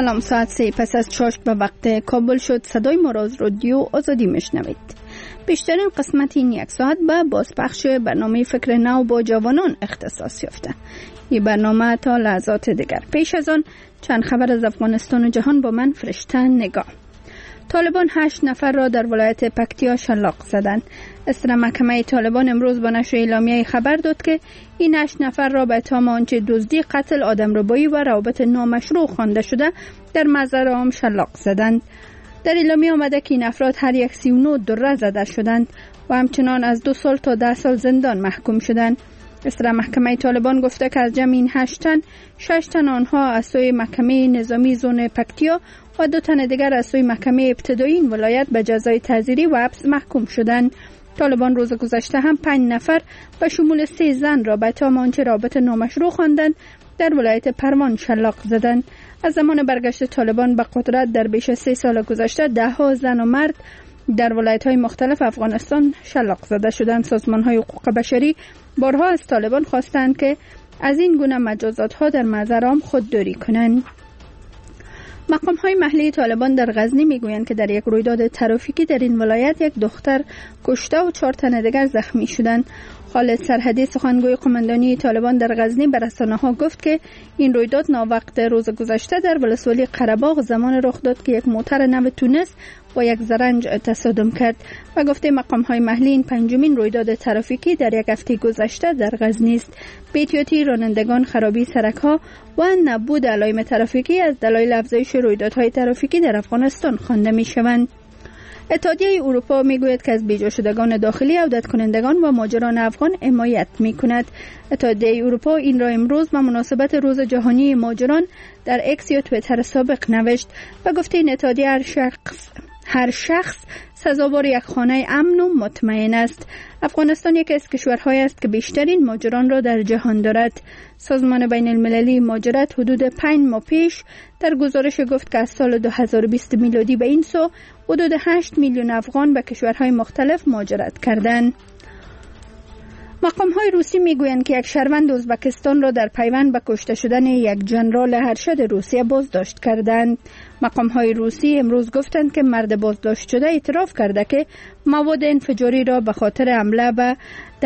سلام، ساعت 3 پس از چاشت به وقت کابل شد. صدای ما را از رادیو آزادی میشنوید. بیشترین قسمت این یک ساعت به بازپخش برنامه فکر نو با جوانان اختصاص یافته. این برنامه تا لحظات دیگر. پیش از آن چند خبر از افغانستان و جهان با من فرشته نگاه. طالبان 8 نفر را در ولایت پکتیا شلاق زدند. اصلاح محکمه طالبان امروز با نشر اعلامیه خبر داد که این 8 نفر را به اتهام آنچه دزدی، قتل، آدمربایی و روابط نامشروع خوانده شده در مزار عام شلاق زدند. در اعلامیه آمده که این افراد هر یک 39 دره زده شدند و همچنان از 2 سال تا 10 سال زندان محکوم شدند. اصلاح محکمه طالبان گفته که از جمع این 8 تن 6 تن آنها از سوی محکمه نظامی زون پکتیا و 2 تن دیگر از سوی محکمه ابتدایی این ولایت به جزای تعزیری و حبس محکوم شدند. طالبان روز گذشته هم 5 نفر به شمول 3 زن را به اتهام آنچه رابطه نامشروع خواندند در ولایت پروان شلاق زدند. از زمان برگشت طالبان به قدرت در بیش از 3 سال گذشته 10 زن و مرد در ولایت‌های مختلف افغانستان شلاق زده شدند. سازمان‌های حقوق بشری بارها از طالبان خواستند که از این گونه مجازات‌ها در محضر عام خودداری کنند. مقام‌های محلی طالبان در غزنی میگویند که در یک رویداد ترافیکی در این ولایت یک دختر کشته و 4 تن دیگر زخمی شدند. خالد سرحدی سخنگوی قماندانی طالبان در غزنی به رسانه‌ها گفت که این رویداد ناوقت روز گذشته در ولسوالی قره‌باغ زمان رخ داد که یک موتر نو تونس با یک زرنج تصادم کرد و گفته مقام‌های محلی این 5مین رویداد ترافیکی در یک هفته گذشته در غزنی است. بی‌احتیاطی رانندگان، خرابی سرک‌ها و نبود علائم ترافیکی از دلایل افزایش رویدادهای ترافیکی در افغانستان خوانده می‌شوند. اتحادیه اروپا میگوید که از بیجا شدگان داخلی، عودت کنندگان و مهاجران افغان حمایت میکند. اتحادیه اروپا این را امروز به مناسبت روز جهانی مهاجران در اکس یا توییتر سابق نوشت و گفته این اتحادیه هر شخص سزاوار یک خانه امن و مطمئن است. افغانستان یکی از کشورهایی است که بیشترین مهاجران را در جهان دارد. سازمان بین المللی مهاجرت حدود 5 ماه پیش در گزارش گفت که از سال 2020 میلادی به این سو حدود 8 میلیون افغان به کشورهای مختلف مهاجرت کردند. مقام‌های روسی میگویند که یک شهروند ازبکستان را در پیوند به کشته شدن یک ژنرال ارشد روسیه بازداشت کردند. مقام‌های روسی امروز گفتند که مرد بازداشت شده اعتراف کرده که مواد انفجاری را به خاطر حمله به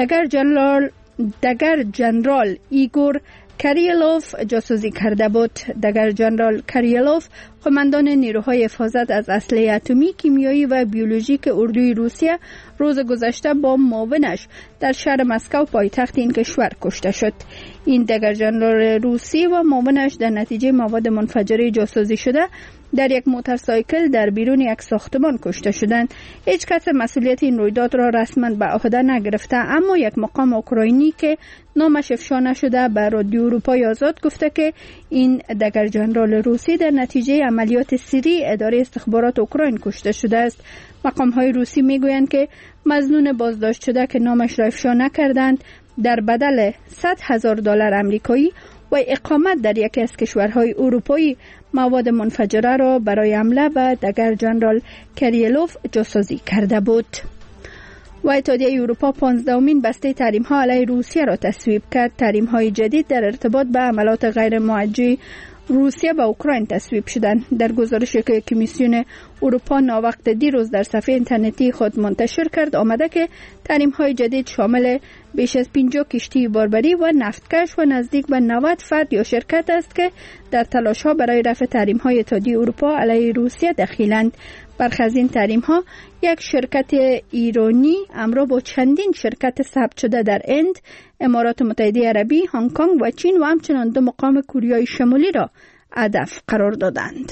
دگر ژنرال ایگور کریلوف جاسوسی کرده بود. دگر ژنرال کریلوف قماندان نیروهای حفاظت از اسلحه اتمی، کیمیایی و بیولوژیک اردوی روسیه روز گذشته با معاونش در شهر مسکو پایتخت این کشور کشته شد. این دگر ژنرال روسی و معاونش در نتیجه مواد منفجره جاسوسی شده در یک موتورسایکل در بیرون یک ساختمان کشته شدند. هیچ کس مسئولیت این رویداد را رسما به عهده نگرفته، اما یک مقام اوکراینی که نامش افشا نشده به رادیو اروپای آزاد گفته که این دگر ژنرال روسی در نتیجه عملیات سری اداره استخبارات اوکراین کشته شده است. مقام‌های روسی میگویند که مظنون بازداشت شده که نامش را افشا نکردند در بدل $100,000 آمریکایی و اقامت در یکی از کشورهای اروپایی مواد منفجره را برای حمله به دگر ژنرال کریلوف جاسوسی کرده بود. و اتحادیه اروپا 15مین بسته تحریم‌ها علیه روسیه را تصویب کرد. تحریم‌های جدید در ارتباط به حملات غیر موجه روسیه به اوکراین تصویب شدند. در گزارشی که کمیسیون اروپا ناوقت دیروز در صفحه اینترنتی خود منتشر کرد آمده که تحریم‌های جدید شامل بیش از 50 کشتی باربری و نفتکش و نزدیک به 90 فرد یا شرکت است که در تلاش‌ها برای رفع تحریم‌های اتحادیه اروپا علیه روسیه دخیلند. برخی از این تحریم‌ها یک شرکت ایرانی همراه با چندین شرکت ثبت شده در هند، امارات متحده عربی، هنگ کنگ و چین و همچنان 2 مقام کوریای شمالی را هدف قرار دادند.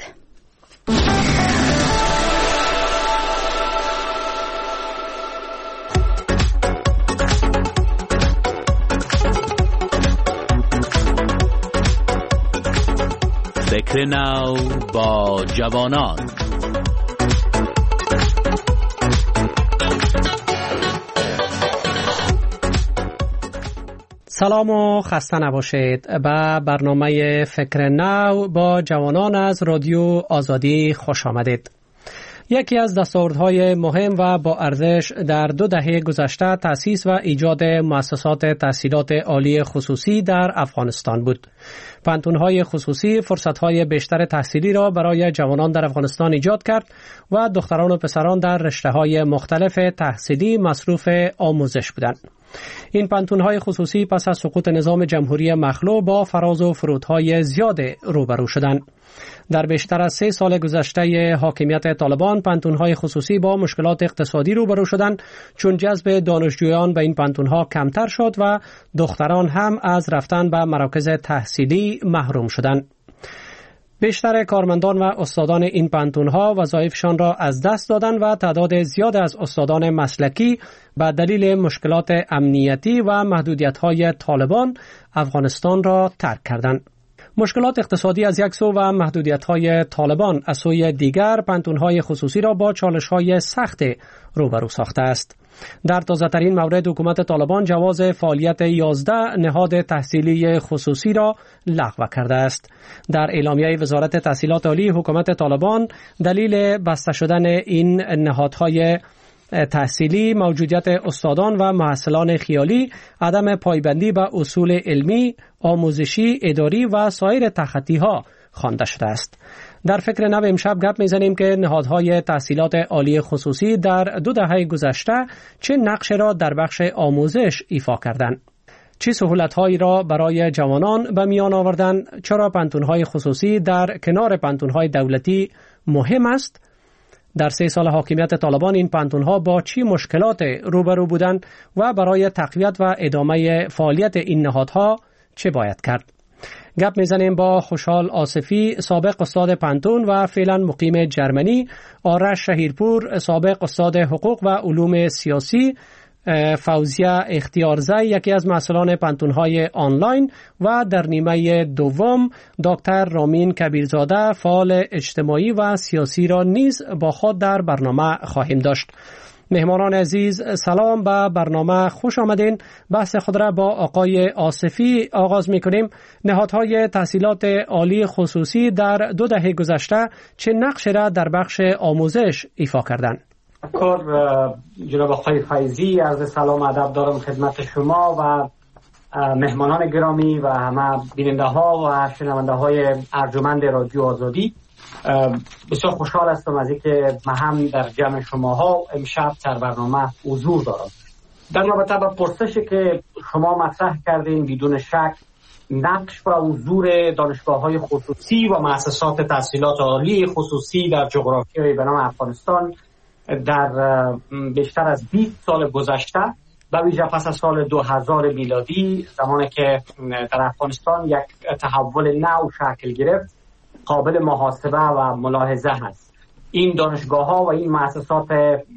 فکر نو با جوانان. سلام و خسته نباشید. به برنامه فکر نو با جوانان از رادیو آزادی خوش آمدید. یکی از دستاوردهای مهم و با ارزش در 2 دهه گذشته تأسیس و ایجاد مؤسسات تحصیلات عالی خصوصی در افغانستان بود. پانتون‌های خصوصی فرصت‌های بیشتر تحصیلی را برای جوانان در افغانستان ایجاد کرد و دختران و پسران در رشته‌های مختلف تحصیلی مصروف آموزش بودند. این پانتون‌های خصوصی پس از سقوط نظام جمهوری مخلوع با فراز و فرودهای زیاد روبرو شدند. در بیشتر از 3 سال گذشته حاکمیت طالبان پانتون‌های خصوصی با مشکلات اقتصادی روبرو شدند، چون جذب دانشجویان به این پانتون‌ها کمتر شد و دختران هم از رفتن به مراکز تحصیلی محروم شدند. بیشتر کارمندان و استادان این پانتون‌ها وظایفشان را از دست دادند و تعداد زیاد از استادان مسلکی به دلیل مشکلات امنیتی و محدودیت‌های طالبان افغانستان را ترک کردند. مشکلات اقتصادی از یک سو و محدودیت‌های طالبان از سوی دیگر پانتون‌های خصوصی را با چالش‌های سخت روبرو ساخته است. در تازه‌ترین مورد حکومت طالبان جواز فعالیت 11 نهاد تحصیلی خصوصی را لغو کرده است. در اعلامیه وزارت تحصیلات عالی حکومت طالبان دلیل بسته شدن این نهادهای تحصیلی موجودیت استادان و محصلان خیالی، عدم پایبندی به اصول علمی، آموزشی، اداری و سایر تخطی‌ها خوانده شده است. در فکر نو امشب گپ میزنیم که نهادهای تحصیلات عالی خصوصی در 2 دهه گذشته چه نقش را در بخش آموزش ایفا کردند، چه سهولت‌هایی را برای جوانان به میان آوردند، چرا پانتون‌های خصوصی در کنار پانتون‌های دولتی مهم است. در 3 سال حاکمیت طالبان این پانتون‌ها با چه مشکلات روبرو بودند و برای تقویت و ادامه فعالیت این نهادها چه باید کرد. گپ میزنیم با خوشحال آصفی، سابق استاد پانتون و فعلا مقیم جرمنی، آرش شهیرپور، سابق استاد حقوق و علوم سیاسی، فوزیه اختیارزی، یکی از مسئولان پانتون‌های آنلاین، و در نیمه دوم دکتر رامین کبیرزاده، فعال اجتماعی و سیاسی را نیز با خود در برنامه خواهیم داشت. مهمانان عزیز سلام، به برنامه خوش آمدین. بحث خود را با آقای آصفی آغاز می کنیم. نهادهای تحصیلات عالی خصوصی در 2 دهه گذشته چه نقش را در بخش آموزش ایفا کردند؟ جناب آقای فیضی، عرض سلام ادب دارم خدمت شما و مهمانان گرامی و همه بیننده ها و شنونده های ارجمند رادیو آزادی. بسیار خوشحال هستم از اینکه من هم در جمع شماها امشب در برنامه حضور دارم. در رابطه با پرسشی که شما مطرح کردین، بدون شک نقش و حضور دانشگاه‌های خصوصی و مؤسسات تحصیلات عالی خصوصی در جغرافیای به نام افغانستان در بیشتر از 20 سال گذشته، به ویژه پس از سال 2000 میلادی، زمانی که در افغانستان یک تحول نو شکل گرفت، قابل محاسبه و ملاحظه هست. این دانشگاه‌ها و این مؤسسات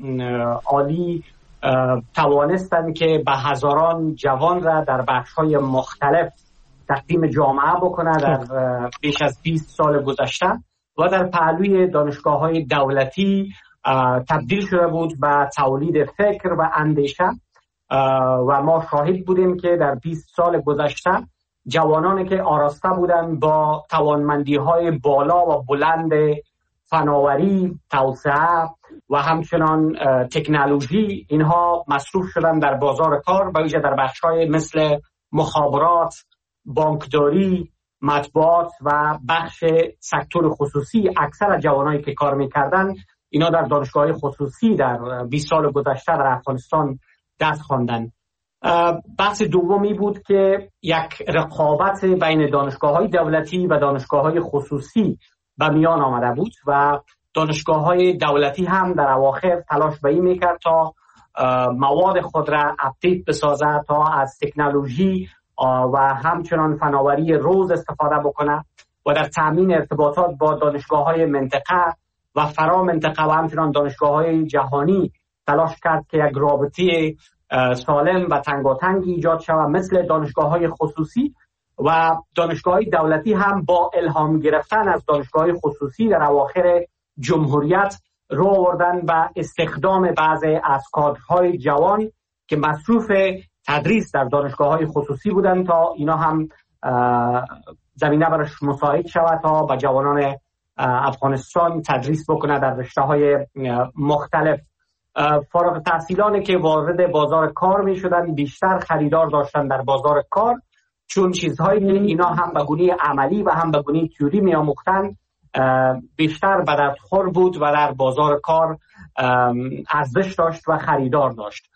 عالی توانستند که به هزاران جوان را در بخش‌های مختلف تقدیم جامعه بکنه در بیش از 20 سال گذشته و در پهلوی دانشگاه‌های دولتی تبدیل شده بود به تولید فکر و اندیشه و ما شاهد بودیم که در 20 سال گذشته جوانانی که آراسته بودند با توانمندی‌های بالا و بلند فناوری، توسعه و همچنان تکنولوژی، اینها مصروف شدن در بازار کار، به ویژه در بخش‌های مثل مخابرات، بانکداری، مطبوعات و بخش سکتور خصوصی. اکثر جوانایی که کار می‌کردند اینا در دانشگاه‌های خصوصی در 20 سال گذشته در افغانستان دست خواندند. بحث دومی بود که یک رقابت بین دانشگاه‌های دولتی و دانشگاه‌های خصوصی به میان آمده بود و دانشگاه‌های دولتی هم در اواخر تلاش به این می‌کرد تا مواد خود را اپدیت بسازه، تا از تکنولوژی و همچنان فناوری روز استفاده بکنه و در تامین ارتباطات با دانشگاه‌های منطقه و فرا منطقه و همچنان دانشگاه‌های جهانی تلاش کرد که یک رابطه سالم و تنگاتنگی ایجاد شود مثل دانشگاه‌های خصوصی. و دانشگاه‌های دولتی هم با الهام گرفتن از دانشگاه‌های خصوصی در اواخر جمهوریت رو آوردن و استخدام بعضی از کادرهای جوان که مصروف تدریس در دانشگاه‌های خصوصی بودند تا اینا هم زمینه برش مساعد شود تا به جوانان افغانستان تدریس بکنه در رشته‌های مختلف. فارغ التحصیلانی که وارد بازار کار می شدن بیشتر خریدار داشتن در بازار کار، چون چیزهایی که اینا هم به گونه عملی و هم به گونه تئوری می آموختن بیشتر به دردخور بود و در بازار کار ارزش داشت و خریدار داشت.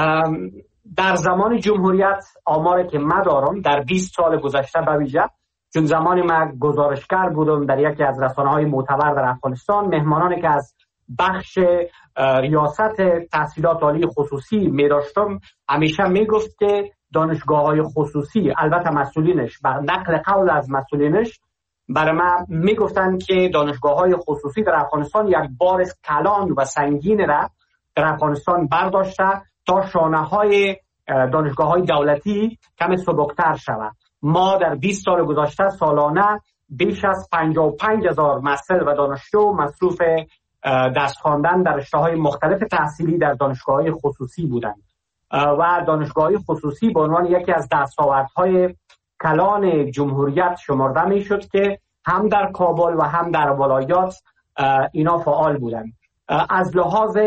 در زمان جمهوریت آماری که من دارم در 20 سال گذشته به ویژه، چون زمانی من گزارشگر بودم در یکی از رسانه‌های معتبر در افغانستان، مهمانانی که از بخش ریاست تحصیلات عالی خصوصی می داشتم همیشه می گفت که دانشگاه‌های خصوصی، البته مسئولینش بر نقل قول از مسئولینش برای من می گفتن که دانشگاه‌های خصوصی در افغانستان یک بار کلان و سنگین را در افغانستان برداشته تا شانه‌های دانشگاه‌های دولتی کم سبکتر شود. ما در 20 سال گذشته سالانه بیش از 55,000 محصل و دانشجو مصروف درس خواندن در رشته‌های مختلف تحصیلی در دانشگاه‌های خصوصی بودند و دانشگاه‌های خصوصی به عنوان یکی از دستاوردهای کلان جمهوریت شمرده می‌شد که هم در کابل و هم در ولایات اینا فعال بودند. از لحاظ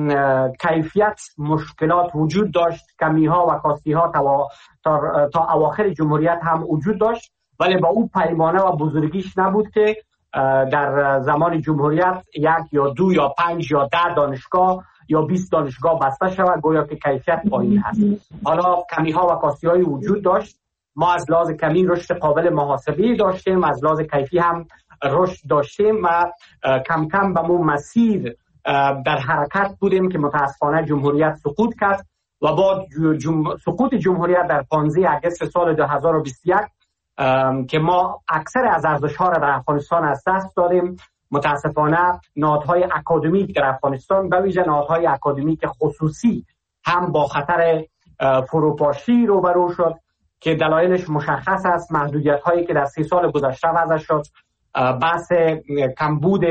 کیفیت مشکلات وجود داشت، کمی‌ها و کاستی‌ها تا اواخر جمهوریت هم وجود داشت، ولی با اون پیمانه و بزرگیش نبود که در زمان جمهوریت 1 یا 2 یا 5 یا 10 دانشگاه یا 20 دانشگاه بسته شود، گویا که کیفیت پایین هست. حالا کمی‌ها و کاستی‌های وجود داشت. ما از لحاظ کمی رشد قابل محاسبه داشتیم، از لحاظ کیفی هم رشد داشتیم و کم کم به مون مسیر در حرکت بودیم که متاسفانه جمهوریت سقوط کرد و با سقوط جمهوریت در 15 آگوست سال 2021 که ما اکثر از ارزش‌ها را در افغانستان از دست دادیم، متاسفانه نهادهای اکادمیک در افغانستان به ویژه نهادهای اکادمیک خصوصی هم با خطر فروپاشی روبرو شد که دلایلش مشخص است. محدودیت‌هایی که در 3 سال گذشته وضع شد، بحث کمبود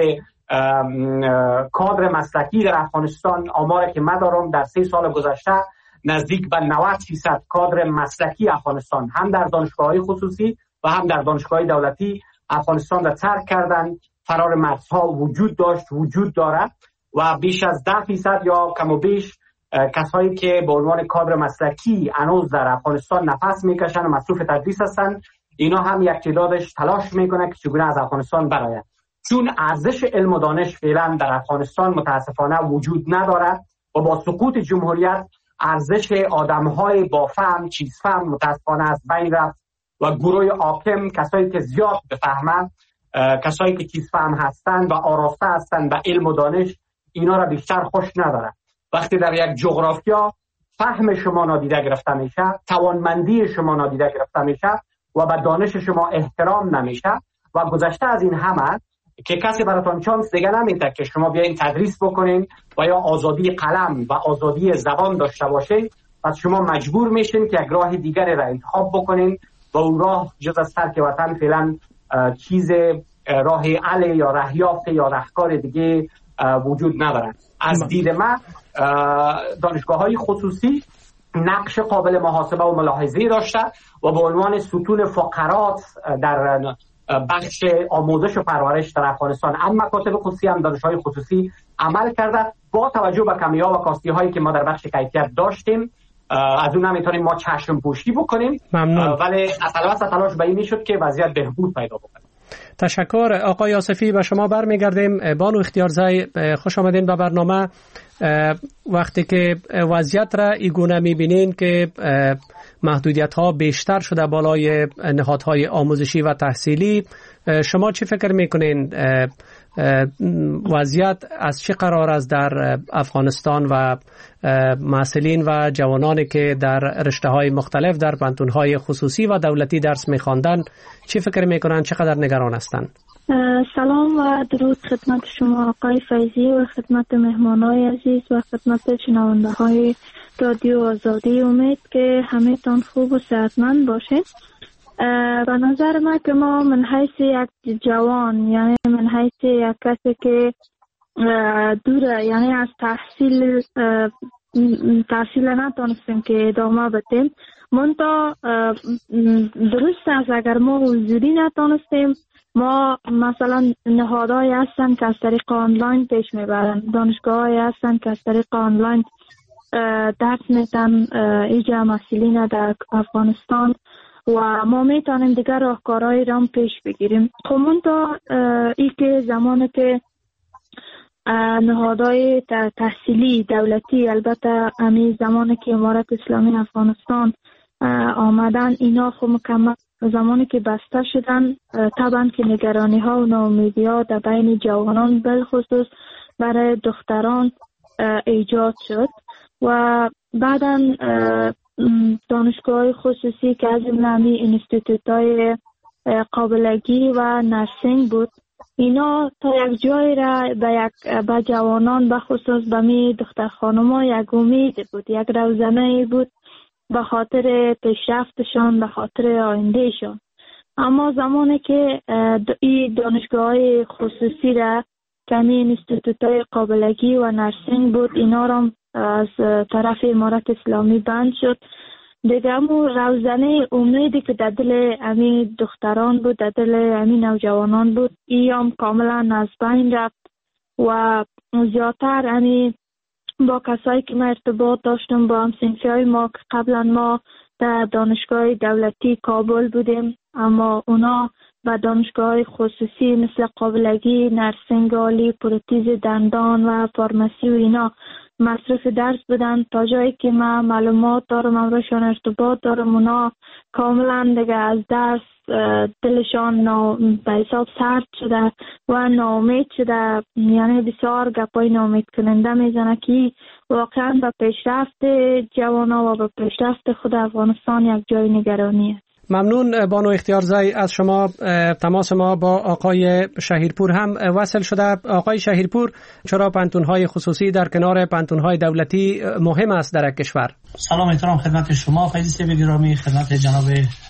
کادر مسلکی در افغانستان، آماری که من دارم در 3 سال گذشته نزدیک به 90% کادر مسلکی افغانستان هم در دانشگاه‌های خصوصی و هم در دانشگاه‌های دولتی افغانستان را ترک کردن. فرار مرزها وجود دارد و بیش از 10% یا کم و بیش کسایی که به عنوان کادر مسلکی هنوز در افغانستان نفس میکشن و مصروف تدریس هستن، اینا هم یک تعدادش تلاش میکنه که چگونه از افغانستان برآید، چون ارزش علم و دانش فعلا در افغانستان متاسفانه وجود ندارد و با سقوط جمهوریت ارزش آدم‌های با فهم، چیز فهم متاسفانه از بین رفت و گروه حاکم، کسایی که زیاد بفهمند، کسایی که چیز فهم هستند و آراسته هستند به علم و دانش، اینا را بیشتر خوش ندارد. وقتی در یک جغرافیا فهم شما نادیده گرفته میشه، توانمندی شما نادیده گرفته میشه و به دانش شما احترام نمیشه و گذشته از این همه که کسی براتون چانس دیگه نمیده که شما بیاین تدریس بکنین و یا آزادی قلم و آزادی زبان داشته باشین، پس شما مجبور میشین که یک راه دیگری را انتخاب بکنین و اون راه جز از ترک وطن فعلا چیز راه حل یا راهیافت یا راهکار دیگه وجود ندارد. از دید من دانشگاه‌های خصوصی نقش قابل محاسبه و ملاحظه داشته و به عنوان ستون فقرات در بخش آموزش و پرورش در افغانستان هم مکاتب خصوصی هم دانشگاه‌های خصوصی عمل کرده. با توجه به کمی‌ها و کاستی‌هایی که ما در بخش کیفیت داشتیم، از اون نمیتونیم ما چشم پوشی بکنیم. ممنون. ولی تلاش به این میشد که وضعیت بهبود پیدا بکنه. تشکر. آقای آصفی به شما برمیگردیم. بانو اختیارزی، خوش آمدین به برنامه. وقتی که وضعیت را اینگونه میبینین که محدودیت ها بیشتر شده بالای نهادهای آموزشی و تحصیلی، شما چی فکر میکنین وضعیت از چه قرار است در افغانستان و محصلین و جوانانی که در رشته های مختلف در پانتون های خصوصی و دولتی درس میخواندن چی فکر میکنن، چقدر نگران هستند؟ سلام و درود خدمت شما آقای فیضی و خدمت مهمانای عزیز و خدمت شنونده های رادیو آزادی. امید که همه تان خوب و صحتمند باشید. به نظر من که ما من حیث یک جوان، یعنی من حیث یک کسی که دوره، یعنی از تحصیل تحصیل نتونستیم که ادامه بدیم. منتها درست است اگر ما حضوری نتونستیم، ما مثلا نهادهایی هستن که از طریق آنلاین پیش میبرن، دانشگاهایی هستن که از طریق آنلاین درس میتن ایجا مسئولین در افغانستان و ما میتونیم دیگر راهکارهایی را پیش بگیریم. خب منتها ای که زمانی که نهادهای تحصیلی دولتی، البته امی زمانی که امارت اسلامی افغانستان آمدن، اینا خب مکمل زمانی که بسته شدن، طبعا که نگرانی ها و ناامیدی ها در بین جوانان بالخصوص برای دختران ایجاد شد و بعدا دانشگاه خصوصی که از جمله انستیتوت های قابلگی و نرسینگ بود، اینا تا یک جای را به جوانان به خصوص به می دختر خانم یک امید بود، یک روزنه بود به خاطر پیشرفتشان، به خاطر آیندهشان. اما زمانی که این دانشگاه خصوصی را کمی انستیتوت های قابلگی و نرسینگ بود، اینا را از طرف امارت اسلامی بند شد، دیگه همون روزنه امیدی که در دل امی دختران بود، در دل امی نوجوانان بود، ایام کاملا از بین رفت و زیادتر امی با کسایی که ما ارتباط داشتم، با همسنفی های ما که قبلا ما در دانشگاه دولتی کابل بودیم، اما اونا و دانشگاه خصوصی مثل قابلگی، نرسینگ عالی، پروتز دندان و فارمسی و اینا مصرف درس بودن، تا جایی که من معلومات دارم، امرشان ارتباط دارم، اونا کاملا دیگه از درس دلشان به حساب سرد شده و ناامید شده. یعنی بسیار گپای ناامید کننده میزنه که واقعا به پیشرفت جوانا و به پیشرفت خود افغانستان یک جای نگرانی است. ممنون بانو اختیارزی از شما. تماس ما با آقای شهیرپور هم وصل شده. آقای شهیرپور، چرا پانتون‌های خصوصی در کنار پانتون‌های دولتی مهم است در کشور؟ سلام احترام خدمت شما فیضی صاحب گرامی، خدمت جناب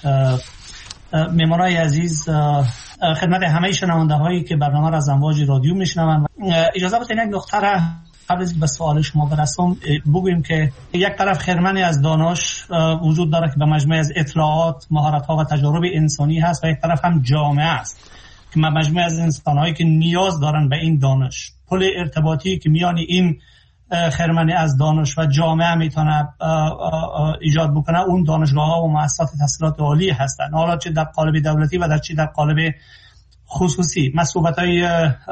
مهمانای عزیز، خدمت همه شنونده‌هایی که برنامه را از امواج رادیو میشنوند. اجازه بدید یک نکته را قبل از به سوال شما برسم بگویم که یک طرف خرمنی از دانش وجود داره که به مجموعه از اطلاعات، مهارت‌ها و تجارب انسانی هست و یک طرف هم جامعه است که مجموعه از انسان‌هایی که نیاز دارن به این دانش. پل ارتباطی که میان این خرمنی از دانش و جامعه میتونه ایجاد بکنه اون دانشگاه‌ها و مؤسسات تحصیلات عالی هستند، حالا چه در قالب دولتی و چه در قالب خصوصی. من صحبت‌های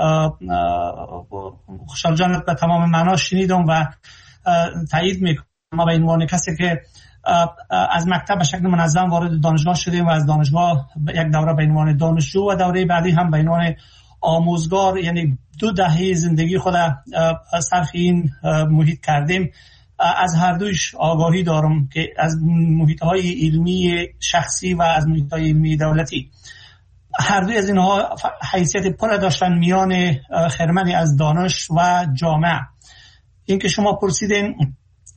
خوشحال جان به تمام معنا شنیدم و تایید میکنم. ما به عنوان کسی که از مکتب به شکل منظم وارد دانشگاه شدیم و از دانشگاه یک دوره به عنوان دانشجو و دوره بعدی هم به عنوان آموزگار، یعنی 2 دهه زندگی خود صرف این محیط کردیم، از هر دویش آگاهی دارم که از محیط‌های علمی شخصی و از محیط‌های علمی دولتی هر دوی از اینها حیثیت پل داشتن میان خرمنی از دانش و جامعه. این که شما پرسیدین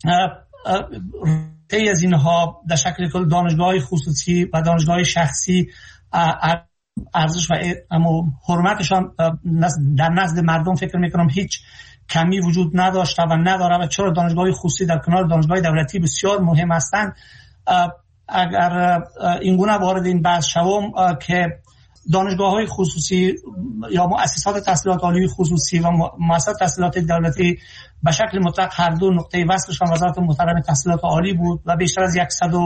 تی از اینها در شکل کل دانشگاه خصوصی و دانشگاه شخصی ارزش و حرمتشان در نزد مردم فکر میکنم هیچ کمی وجود نداشته و نداره و چرا دانشگاه خصوصی در کنار دانشگاه دولتی بسیار مهم هستند. اگر اینگونه وارد این بحث شوم که دانشگاه‌های خصوصی یا مؤسسات تحصیلات عالی خصوصی و مؤسسات تحصیلات دولتی به شکل مطلق هر دو نقطه وصلشان وزارت محترم تحصیلات عالی بود و بیشتر از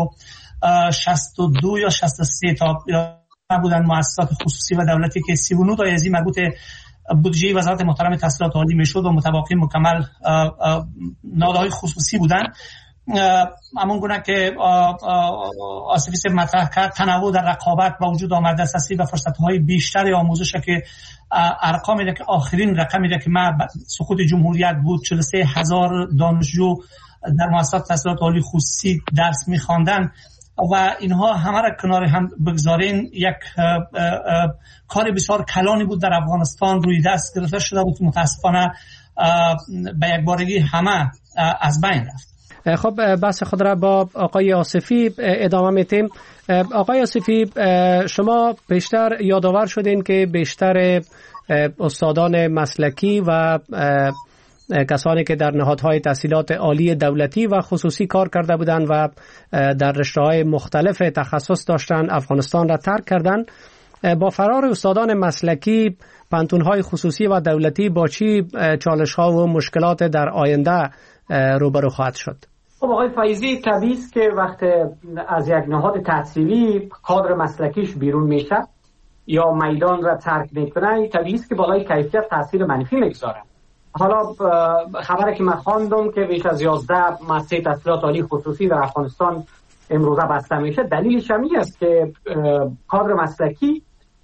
162 یا 63 تا بودن مؤسسات خصوصی و دولتی که 39 تا از این مربوط بودجه وزارت محترم تحصیلات عالی میشد و متباقی مکمل نهادهای خصوصی بودن. همون گونه که آصفی صاحب مطرح کرد، تنوع در رقابت با وجود آمد، دسترسی و فرصت‌های بیشتر آموزش که ارقام میده که آخرین رقم میده که ما سقوط جمهوریت بود 43,000 دانشجو در مؤسسات تحصیلات عالی خصوصی درس می‌خواندن و اینها همه را کنار هم بگذارین یک کار بسیار کلانی بود در افغانستان روی دست گرفته شده بود، متاسفانه به یک بارگی همه از بین رفت. خب بحث خود را با آقای آصفی ادامه میتیم. آقای آصفی، شما بیشتر یادآور شدین که بیشتر استادان مسلکی و کسانی که در نهادهای تحصیلات عالی دولتی و خصوصی کار کرده بودند و در رشته‌های مختلف تخصص داشتند افغانستان را ترک کردند. با فرار استادان مسلکی، پانتون‌های خصوصی و دولتی با چی چالش‌ها و مشکلات در آینده روبرو خواهد شد؟ خب آقای فایزی، طبیعی است که وقتی از یک نهاد تحصیلی کادر مسلکیش بیرون میشه یا میدان را ترک میکنه، طبیعی است که بالای کیفیت تاثیر منفی میگذاره. حالا خبری که من خواندم که بیش از 11 مؤسسه تحصیلات عالی خصوصی در افغانستان امروزه بسته میشه، دلیلش همین است که کادر مسلکی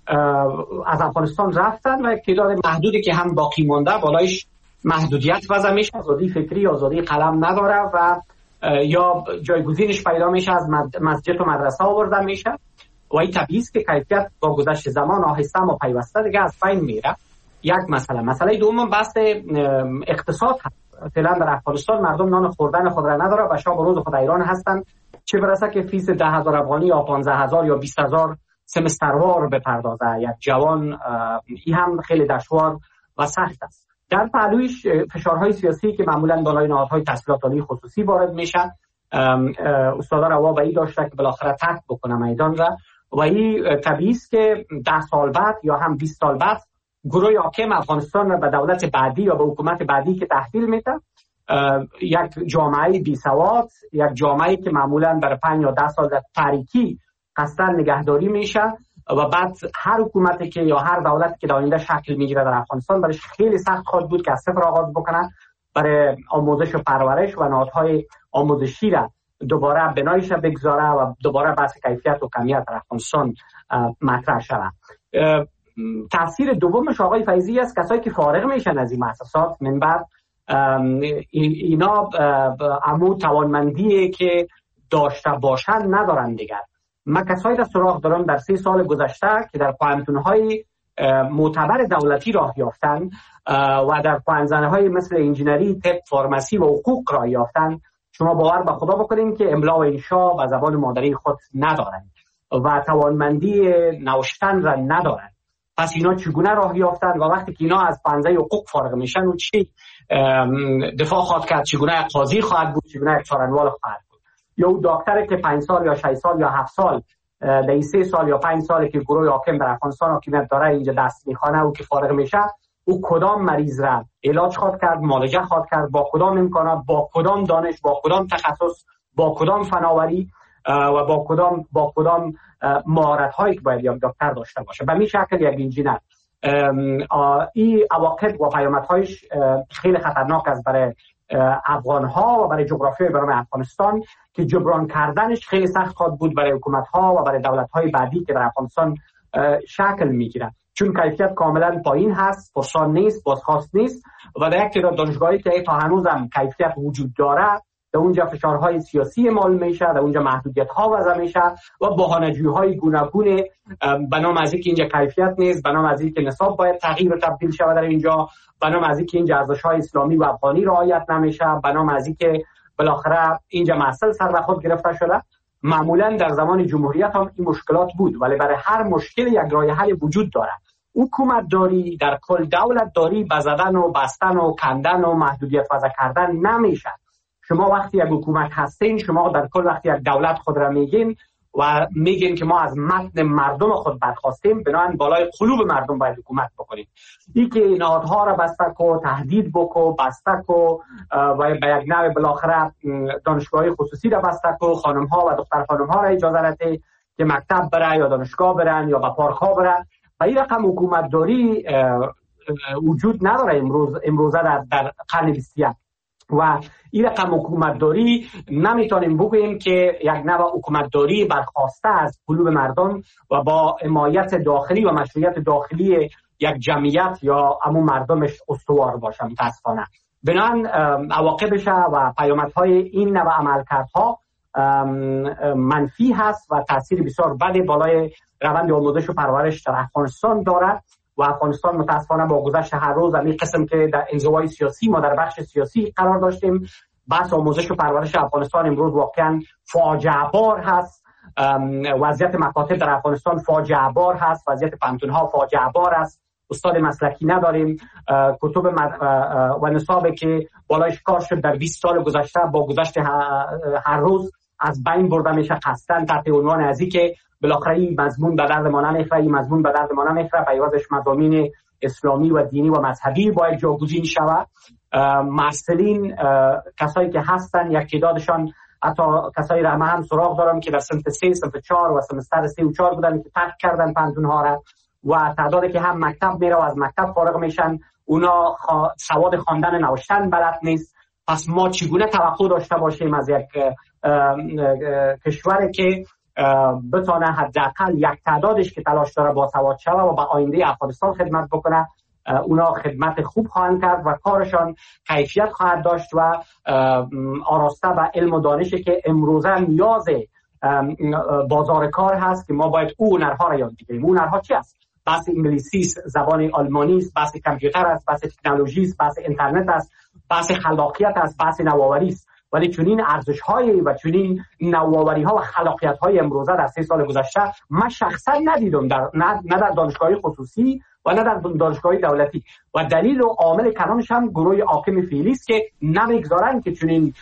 از افغانستان رفتن و تعداد محدودی که هم باقی مونده بالایش محدودیت وضع میشه، آزادی فکری، آزادی قلم نداره و یا جایگزینش پیدا میشه از مسجد و مدرسه آورده میشه و این طبیعی است که کیفیت با گذشت زمان آهسته و پیوسته دیگه از بین میره. یک مسئله دوم بحث اقتصاد هست. فعلا در افغانستان مردم نان خوردن خود را نداره و شب و روز خود ایران هستن، چه برسه که فیس 10,000 افغانی یا 15,000 یا 20,000 سمستروار بپردازه یک جوان. این هم خیلی دشوار و سخت است. در پهلویش فشارهای سیاسی که معمولا بالای نهادهای تحصیلات عالی خصوصی وارد میشن، استادا روا به این داشته که بالاخره ترک بکنه میدان را و این طبیعی است که 10 سال بعد یا هم 20 سال بعد گروه حاکم افغانستان را به دولت بعدی یا به حکومت بعدی که تحویل میده، یک جامعه بی سواد، یک جامعه که معمولا برای 5 یا 10 سال در تاریکی قصداً نگهداری میشه و بعد هر حکومتی که یا هر دولتی که در آینده شکل میگیره در افغانستان برایش خیلی سخت خواهد بود که از صفر آغاز بکنه برای آموزش و پرورش و نهادهای آموزشی را دوباره بنایش بگذاره و دوباره بحث کیفیت و کمیت در افغانستان مطرح شود. تاثیر دومش آقای فیضی است کسایی که فارغ میشن از این مؤسسات من بعد اینا عمود توانمندی که داشته باشن ندارن دیگر. من کسایی را سراغ دارم در 3 سال گذشته که در پوهنتون‌های معتبر دولتی راه یافتن و در پوهنزنه‌های مثل انجینری، طب، فارمسی و حقوق راه یافتن. شما باور به خدا بکنید که املا و انشا و زبان مادری خود ندارند و توانمندی نوشتن را ندارند. پس اینا چگونه راه یافتن و وقتی که اینا از پنجه حقوق فارغ میشن و چی دفاع خواهد کرد، چگونه قاضی خواهد بود، چگونه چارنوال خواهد بود، یا اون دکتری که 5 سال یا 6 سال یا 7 سال در 3 سال یا 5 سال که گروه حاکم در افغانستان حاکمیت داره اینجا دست میخوانه و که فارغ میشه، او کدام مریض را علاج خواهد کرد، معالجه خواهد کرد، با کدام امکانات، با کدام دانش، با کدام تخصص، با کدام فناوری و با کدام مهارت هایی که باید یک دکتر داشته باشه. به این شکل یک انجینر این عواقب و پیامدهایش خیلی خطرناک است برای افغان ها و برای جغرافیای برنامه افغانستان که جبران کردنش خیلی سخت خواهد بود برای حکومت ها و برای دولت های بعدی که در افغانستان شکل میگیرن، چون کیفیت کاملا پایین هست، پرسان نیست، بازخواست نیست و در یک تعداد دانشگاهی که تا هنوز هم کیفیت وجود داره در اونجا فشارهای سیاسی اعمال میشه، در اونجا محدودیت ها وضع میشه و بهانه‌جویی‌های گوناگون به نام از اینکه اینجا کیفیت نیست، به نام از اینکه نصاب باید تغییر و تبدیل شود در اینجا، به نام از اینکه اینجا ارزش‌های اسلامی و افغانی رعایت نمیشه، به نام از اینکه بالاخره اینجا مسئله سر به خود گرفته شده. معمولا در زمان جمهوریت هم این مشکلات بود، ولی برای هر مشکل یک راه حل وجود داره. حکومت داری در کل دولت داری بزدن و بستن و کندن و محدودیت وضع کردن نمیشه. شما وقتی یک حکومت هستین، شما در کل وقتی یک دولت خود را میگین و میگین که ما از متن مردم خود برخواستیم، بنابراین بالای قلوب مردم باید حکومت بکنیم. این که نهادها را بسته کو، تهدید بکو، بسته کو و به یک نوع بالاخره دانشگاهی خصوصی را بسته کو، خانم ها و دختر خانم ها را اجازه نده که مکتب بره یا دانشگاه برن یا به پارک ها برن. و این رقم حکومت داری وجود نداره امروزه در قرن 21 و این رقم حکومتداری نمیتونیم بگوییم که یک نوع حکومتداری برخواسته از قلوب مردم و با حمایت داخلی و مشروعیت داخلی یک جمعیت یا همون مردمش استوار باشه. متاسفانه بنابراین عواقبش و پیامدهای این نوع عملکردها منفی هست و تاثیر بسیار بدی بالای روند آموزش و پرورش در افغانستان دارد و افغانستان متاسفانه با گذشت هر روز این قسم که در انزوای سیاسی ما در بخش سیاسی قرار داشتیم، بحث آموزش و پرورش افغانستان امروز واقعا فاجعه بار هست. وضعیت مکاتب در افغانستان فاجعه بار هست، وضعیت پانتون‌ها فاجعه بار است، استاد مسلکی نداریم. کتب و نصابی که بالایش کار شد در 20 سال گذشته با گذشت هر روز از بین برده میشه قصداً تحت عنوان ازی که بالاخره این مضمون به درد ما نمیخوره، این مضمون به درد ما نمیخوره، به عوضش مضامین اسلامی و دینی و مذهبی باید جاگزین شود. محصلین کسایی که هستن یک تعدادشان حتی کسایی را هم سراغ دارم که در سمت 3 سمت 4 و سمستر 3 و 4 بودن که ترک کردن پنتونها را و تعدادی که هم مکتب میره و از مکتب فارغ میشن اونا سواد خواندن نوشتن بلد نیست. پس ما چگونه توقع داشته باشیم از یک کشوری که بتونه حداقل یک تعدادش که تلاش داره با سواد شوه و به آینده افغانستان خدمت بکنه، اونا خدمت خوب خواهند کرد و کارشان کیفیت خواهد داشت و آراسته و علم و دانشی که امروزه نیاز بازار کار هست که ما باید اون هنرها را یاد بگیریم. اون هنرها چی است؟ بحث انگلیسی است، زبان آلمانی است، بحث کامپیوتر است، بحث تکنولوژی است، بحث اینترنت است، بحث خلاقیت است، بحث نوآوری است. ولی چنین ارزش‌های و چنین نوآوری‌ها و خلاقیت‌های امروزه در 3 سال گذشته من شخصا ندیدم نه در دانشگاه‌های خصوصی و نه در دانشگاه‌های دولتی و دلیل و عامل کلانش هم گروه حاکم فعلی است که نمیگذارن که چنین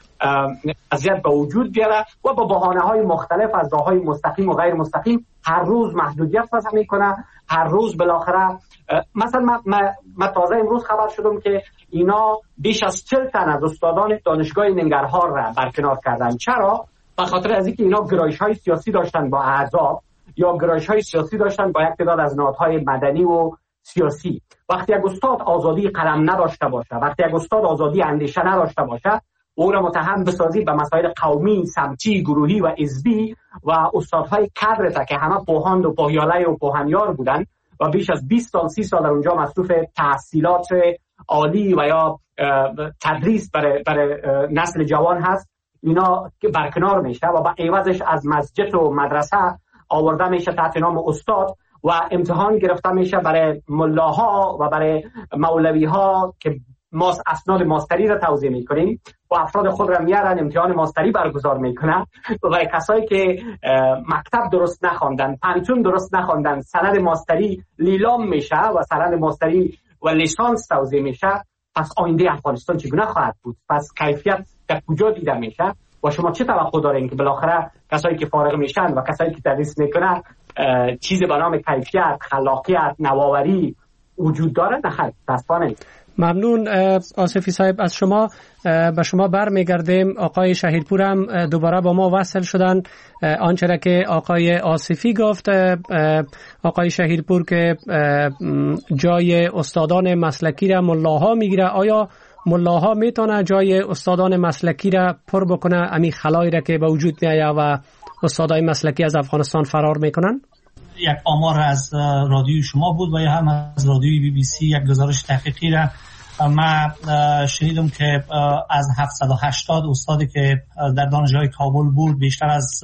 وضعیت به وجود بیاره و با بهانه‌های مختلف از راه‌های مستقیم و غیر مستقیم هر روز محدودیت وضع میکنه. هر روز بالاخره مثلا من تازه امروز خبر شدم که اینا بیش از 40 تن از استادان دانشگاه ننگرهار را برکنار کردن. چرا؟ به خاطر از اینکه اینا گرایش‌های سیاسی داشتن با احزاب یا گرایش‌های سیاسی داشتن با یک تعداد از نهادهای مدنی و سیاسی. وقتی یک استاد آزادی قلم نداشته باشه، وقتی یک استاد آزادی اندیشه نداشته باشه، او را متهم بسازی به مسائل قومی، سمتی، گروهی و حزبی و استادهای کادر که همه پوهاند و پوهیاله و پوهنیار بودن و بیش از 20 سال 30 سال در اونجا مصروف تحصیلات عالی و یا تدریس برای نسل جوان هست، اینا برکنار میشه و با عوضش از مسجد و مدرسه آورده میشه تحت نام استاد و امتحان گرفته میشه برای ملاها و برای مولویها که ما اسناد ماستری را توزیع میکنیم و افراد خود را میارن امتحان ماستری برگزار میکنن و برای کسایی که مکتب درست نخواندن، پنتون درست نخواندن، سند ماستری لیلام میشه و سند ماستری و لیسانس توزیع میشه. پس آینده افغانستان چگونه خواهد بود؟ پس کیفیت در کجا دیده میشه و شما چه توقع دارین که بالاخره کسایی که فارغ میشن و کسایی که تدریس میکنن چیزی به نام کیفیت، خلاقیت، نوآوری وجود داره؟ نه خیر، متاسفانه. ممنون آصفی صاحب از شما. به شما برمیگردیم. آقای شهیدپور هم دوباره با ما وصل شدن. آنچه را که آقای آصفی گفت، آقای شهیدپور که جای استادان مسلکی را ملاها میگیره، آیا ملاها میتونه جای استادان مسلکی را پر بکنه، امی خلایی را که به وجود میآید و استادای مسلکی از افغانستان فرار میکنن؟ یک آمار از رادیوی شما بود و یا هم از رادیوی بی بی سی یک گزارش تحقیقی را من شنیدم که از 780 استادی که در دانشگاه کابل بود بیشتر از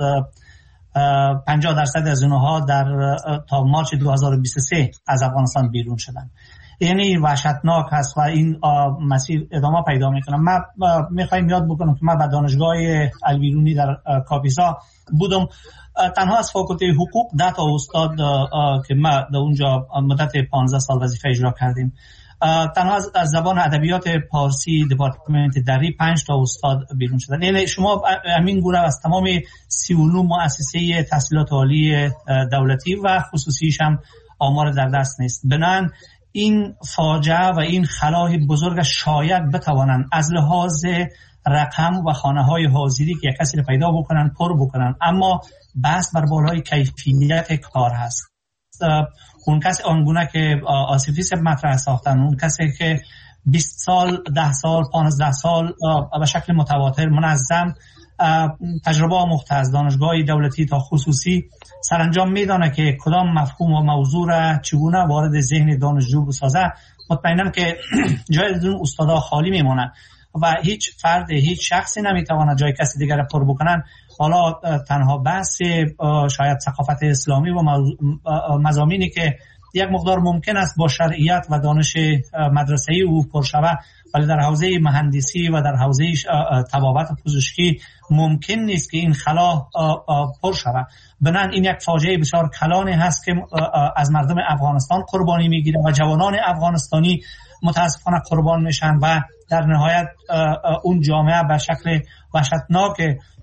50% از اونها در تا مارچ 2023 از افغانستان بیرون شدن. یعنی وحشتناک هست و این مسیر ادامه پیدا میکنه. من میخوایم یاد بکنم که من به دانشگاه البیرونی در کاپیسا بودم. تنها از فاکولته حقوق 10 تا استاد که ما در اونجا مدت 15 سال وظیفه اجرا کردیم، تنها از زبان ادبیات پارسی دپارتمنت دری 5 تا استاد بیرون شدن. یعنی شما همین گونه از تمام 39 مؤسسه تحصیلات عالی دولتی و خصوصیش هم آمار در دست نیست. بنابراین این فاجعه و این خلای بزرگ شاید بتوانند از لحاظ رقم و خانه‌های حاضری که یک کسی رو پیدا بکنن پر بکنن، اما بحث بر بالای کیفیت کار هست. اون کسی آنگونه که آصفی صاحب مطرح ساختن، اون کسی که 20 سال 10 سال 15 سال به شکل متواتر منظم تجربه آموخته از دانشگاه دولتی تا خصوصی سرانجام میدانه که کدام مفهوم و موضوع را چگونه وارد ذهن دانشجو بسازه، مطمئنم که جای اون استادا خالی میمونه و هیچ فرد، هیچ شخصی نمیتواند جای کسی دیگر را پر بکنن. حالا تنها بحث شاید ثقافت اسلامی و مضامینی که یک مقدار ممکن است با شرعیت و دانش مدرسه‌ای او پر شود، ولی در حوزه مهندسی و در حوزه طبابت پزشکی ممکن نیست که این خلا پر شود. بنابراین این یک فاجعه بسیار کلانی هست که از مردم افغانستان قربانی میگیره و جوانان افغانستانی متاسفانه قربان میشن و در نهایت اون جامعه به شکل وحشتناک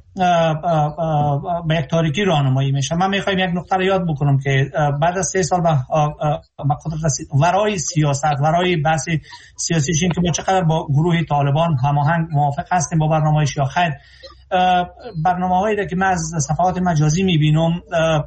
به یک تاریکی راهنمایی میشه. من میخوایم یک نکته رو یاد بکنم که بعد از 3 سال به قدرت رسید، ورای سیاست، ورای بحث سیاسی این که ما چقدر با گروه طالبان هماهنگ موافق هستیم با برنامه‌اش یا خیر، برنامه‌هایی که من از صفحات مجازی میبینم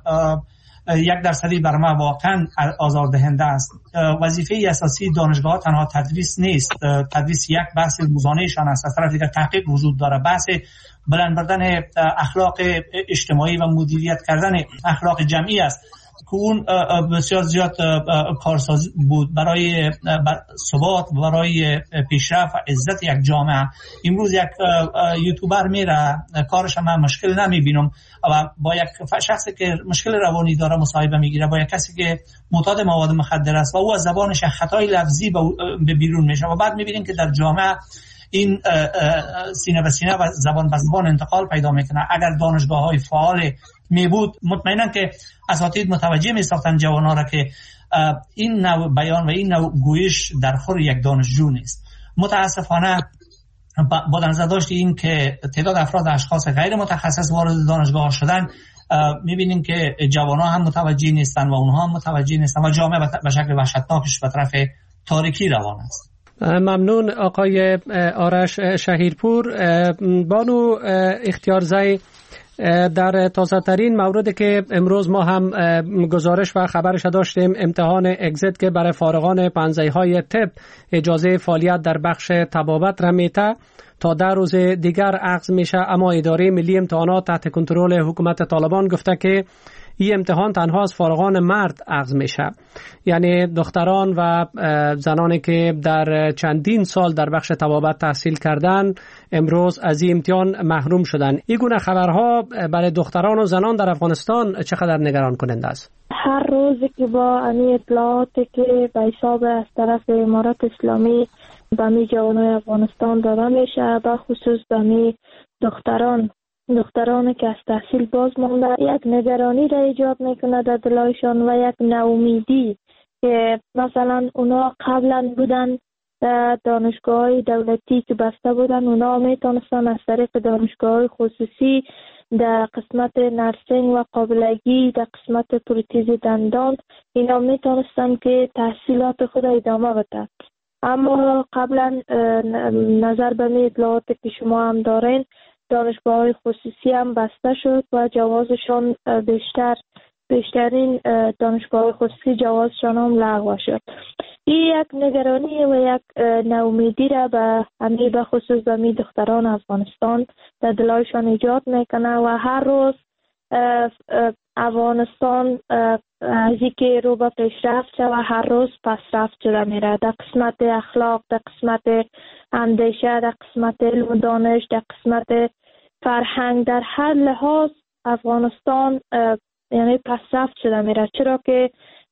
1% برای ما واقعا آزاردهنده است. وظیفه اساسی دانشگاه تنها تدریس نیست. تدریس یک بحث روزانه‌شان است، از طرف دیگر تحقیق وجود داره، بحث بلند بردن اخلاق اجتماعی و مدیریت کردن اخلاق جمعی است که اون بسیار زیاد کارساز بود برای ثبات، برای پیشرفت و عزت یک جامعه. امروز یک یوتیوبر میره کارش من مشکل نمیبینم و با یک شخصی که مشکل روانی داره مصاحبه میگیره، با یک کسی که معتاد مواد مخدر است و او از زبانش خطای لفظی به بیرون میشه و بعد میبینیم که در جامعه این سینه به سینه و زبان به زبان انتقال پیدا میکنه. اگر دانشگاه‌های فعال می بود مطمئنا که اساتید متوجه می ساختن جوانان را که این نوع بیان و این نوع گویش در خور یک دانشجو نیست. متاسفانه با نظر داشت این که تعداد افراد اشخاص غیر متخصص وارد دانشگاه شدن، میبینیم که جوانان هم متوجه نیستن و اونها هم متوجه نیستن و جامعه به شکل وحشتناکش به طرف تاریکی روان است. ممنون آقای آرش شهیرپور. بانو اختیارزی، در تازه ترین موردی که امروز ما هم گزارش و خبرش داشتیم، امتحان اگزیت که برای فارغان پنزه‌های طب اجازه فعالیت در بخش طبابت را میته تا 10 روز دیگر اخذ میشه، اما اداره ملی امتحانات تحت کنترل حکومت طالبان گفته که این امتحان تنها از فارغان مرد اخذ میشه، یعنی دختران و زنانی که در چندین سال در بخش طبابت تحصیل کردن امروز از این امتحان محروم شدن. این گونه خبرها برای دختران و زنان در افغانستان چقدر نگران کننده است؟ هر روزی که با این اطلاعاتی که به حساب از طرف امارات اسلامی به می جوانای افغانستان داده میشه، به خصوص به می دخترانی که از تحصیل باز مانده، یک نگرانی را ایجاد میکنه در دلایشان و یک ناامیدی که مثلا اونا قبلا بودن دانشگاه دولتی که بسته بودن، اونا میتونستن از طریق دانشگاه خصوصی در قسمت نرسینگ و قابلگی، در قسمت پروتز دندان اینا میتونستن که تحصیلات خود ادامه بدن. اما قبلا نظر به اطلاعاتی که شما هم دارین، دانشگاه خصوصی هم بسته شد و جوازشان بیشترین دانشگاه خصوصی جوازشان هم لغو شد. این یک نگرانی و یک ناامیدی را به خصوص به می دختران افغانستان در دلایشان ایجاد میکنه و هر روز افغانستان از اینکه رو به پیشرفت و هر روز پسرفت شده میره در قسمت اخلاق، در قسمت اندیشه، در قسمت علم و دانش، در قسمت فرهنگ، در هر لحاظ افغانستان یعنی پسرفت شده میره. چرا که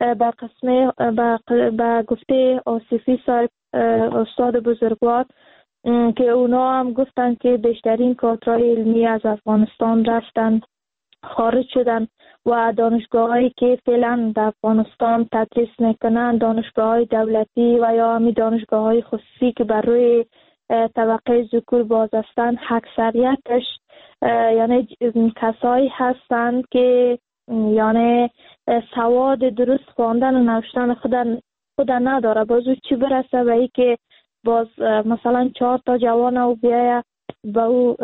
به گفته آصفی صاحب استاد بزرگوار که اونا هم گفتن که بیشترین کادرهای علمی از افغانستان رفتن خارج شدن و دانشگاهایی که فعلا در افغانستان تدریس میکنن دانشگاه‌های دولتی و یا همی دانشگاه‌های خصوصی که بر روی طبقه ذکور باز هستند، اکثریتش یعنی کسایی هستند که یعنی سواد درست خواندن و نوشتن خود نداره. بازو چی برسه به ای که باز مثلا 4 تا جوان او بیایه با او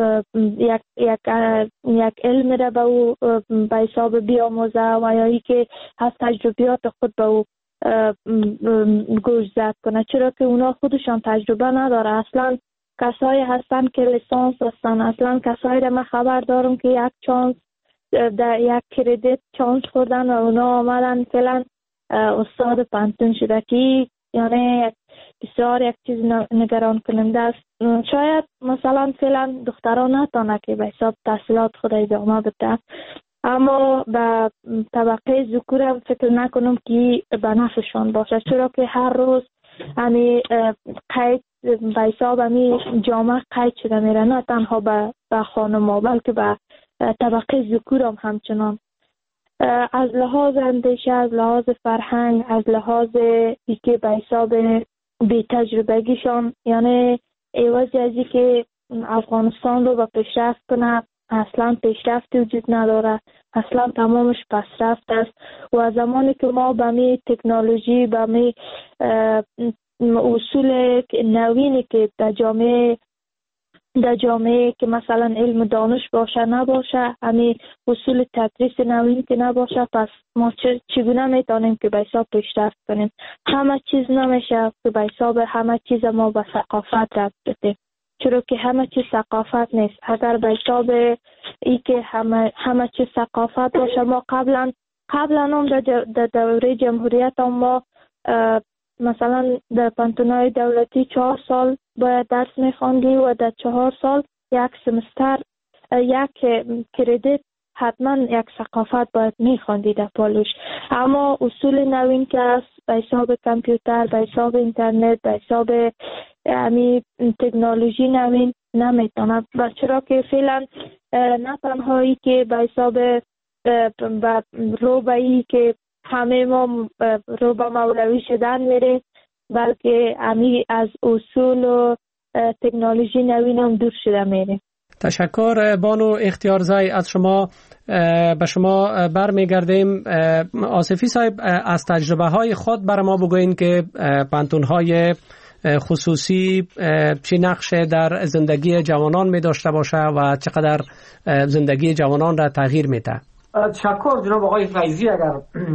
یک علم را با او به حساب بیاموزه و یا ای که از تجربیات خود با او گوش زد کنه، چرا که اونا خودشان تجربه نداره. اصلا کسایی هستن که لیسانس هستن، اصلا کسایی را من خبر دارم که یک چانس در یک کردیت چانس خوردن و اونا آمدن فعلا استاد پانتون شده که یعنی بسیار یک چیز نگران کننده است. شاید مثلا فعلا دختران نتانه که به حساب تحصیلات خود ادامه بده اما به طبقه ذکور فکر نکنم که به نفعشان باشه، چرا که هر روز همی قید به حساب همی جامعه قید شده میره، نه تنها به خانم بلکه به طبقه ذکور هم همچنان. از لحاظ اندیشه، از لحاظ فرهنگ، از لحاظ که به حساب بی تجربگیشان، یعنی عوضی از که افغانستان رو به پیشرفت کنه اصلا پیشرفتی وجود نداره، اصلا تمامش پسرفت است. و زمانی که ما به می تکنولوژی، به می اصول نوینی که در جامعه که مثلا علم دانش باشه نباشه، همین اصول تدریس نوین که نباشه، پس ما چگونه میتونیم که به حساب پیشرفت کنیم؟ همه چیز نمیشه که به حساب همه چیز ما به ثقافت ربط بده، چرا که همه چیز ثقافت نیست. اگر به حساب ای که همه چیز ثقافت باشه، ما قبلا هم در دوره جمهوریت هم ما مثلا در پانتونای دولتی 4 سال باید درس میخواندی و در 4 سال یک سمستر یک کردیت حتما یک ثقافت باید میخواندی در پالوش. اما اصول نوین که است به حساب کامپیوتر، به حساب اینترنت، به حساب تکنولوژی نوین نمیتونه، چرا که فعلا نه تنهایی که به حساب روبایی که همه ما رو به مولوی شدن میره، بلکه همی از اصول و تکنولوژی نوین هم دور شده میره. تشکر بانو اختیارزای. از شما به شما برمیگردیم. آصفی صاحب، از تجربه های خود برای ما بگوین که پانتون های خصوصی چه نقش در زندگی جوانان می داشته باشه و چقدر زندگی جوانان را تغییر میده؟ تشکر جناب آقای فیضی. اگر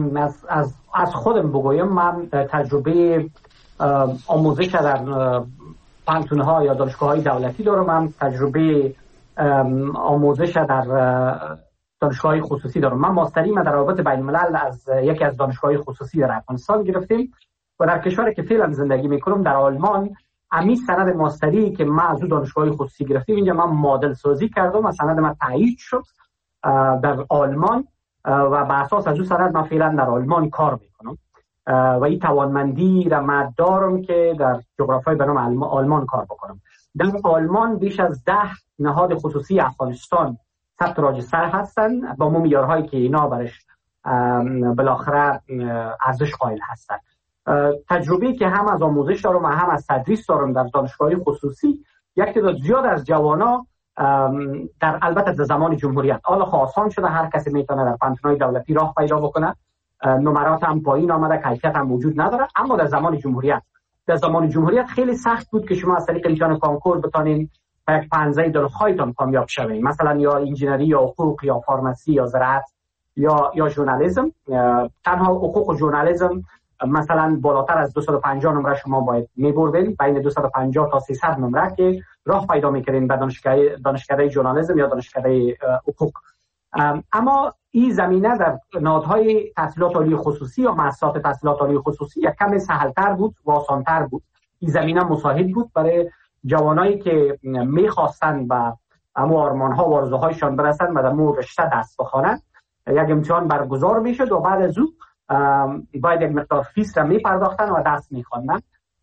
از خودم بگویم، من تجربه آموزش در پانتون‌ها یا دانشگاه‌های دولتی دارم. من تجربه آموزش در دانشگاه‌های خصوصی دارم. من ماستری در روابط بین‌الملل از یکی از دانشگاه‌های خصوصی در افغانستان گرفتیم و در کشوری که فعلا زندگی می‌کنم در آلمان، امی سند ماستری که من از دانشگاه‌های خصوصی گرفتیم، اینجا من مدل سازی کردم و سند من تایید شد در آلمان و به اساس از اون سند من فعلا در آلمان کار میکنم و این توانمندی را من دارم که در جغرافیای به نام آلمان کار بکنم. در آلمان بیش از 10 نهاد خصوصی افغانستان ثبت راجستر هستند با معیارهایی که اینا برش بالاخره ارزش قائل هستند. تجربه‌ای که هم از آموزش دارم و هم از تدریس دارم در دانشگاه‌های خصوصی، یک تعداد زیاد از جوانا در البته در زمان جمهوریت حالا آسان شده، هر کسی میتونه در پانتون‌های دولتی راه پیدا بکنه، نمرات هم پایین آمده، کیفیت هم وجود نداره. اما در زمان جمهوریت خیلی سخت بود که شما از طریق امتحان کانکور بتونین یک پنزه دلخواهتان کامیاب شوین، مثلا یا انجینری یا حقوق یا فارمسی یا زراعت یا ژورنالیسم. تنها حقوق و ژورنالیسم مثلا بالاتر از 250 نمره شما باید می‌بردین، بین 250 تا 300 نمره که راه پیدا می‌کردین به دانشکده ژورنالیسم یا دانشکده حقوق. اما این زمینه در نهادهای تحصیلات عالی خصوصی یا مؤسسات تحصیلات عالی خصوصی یک کم سهل‌تر بود و آسان‌تر بود. این زمینه مساعد بود برای جوانایی که می‌خواستن به همون آرمان‌ها و آرزوهایشان برسن و در مو رشته دست بخوانند. یک امتحان برگزار می‌شد و بعد از اون باید یک مقدار فیس را می‌پرداختن و درس می‌خواندن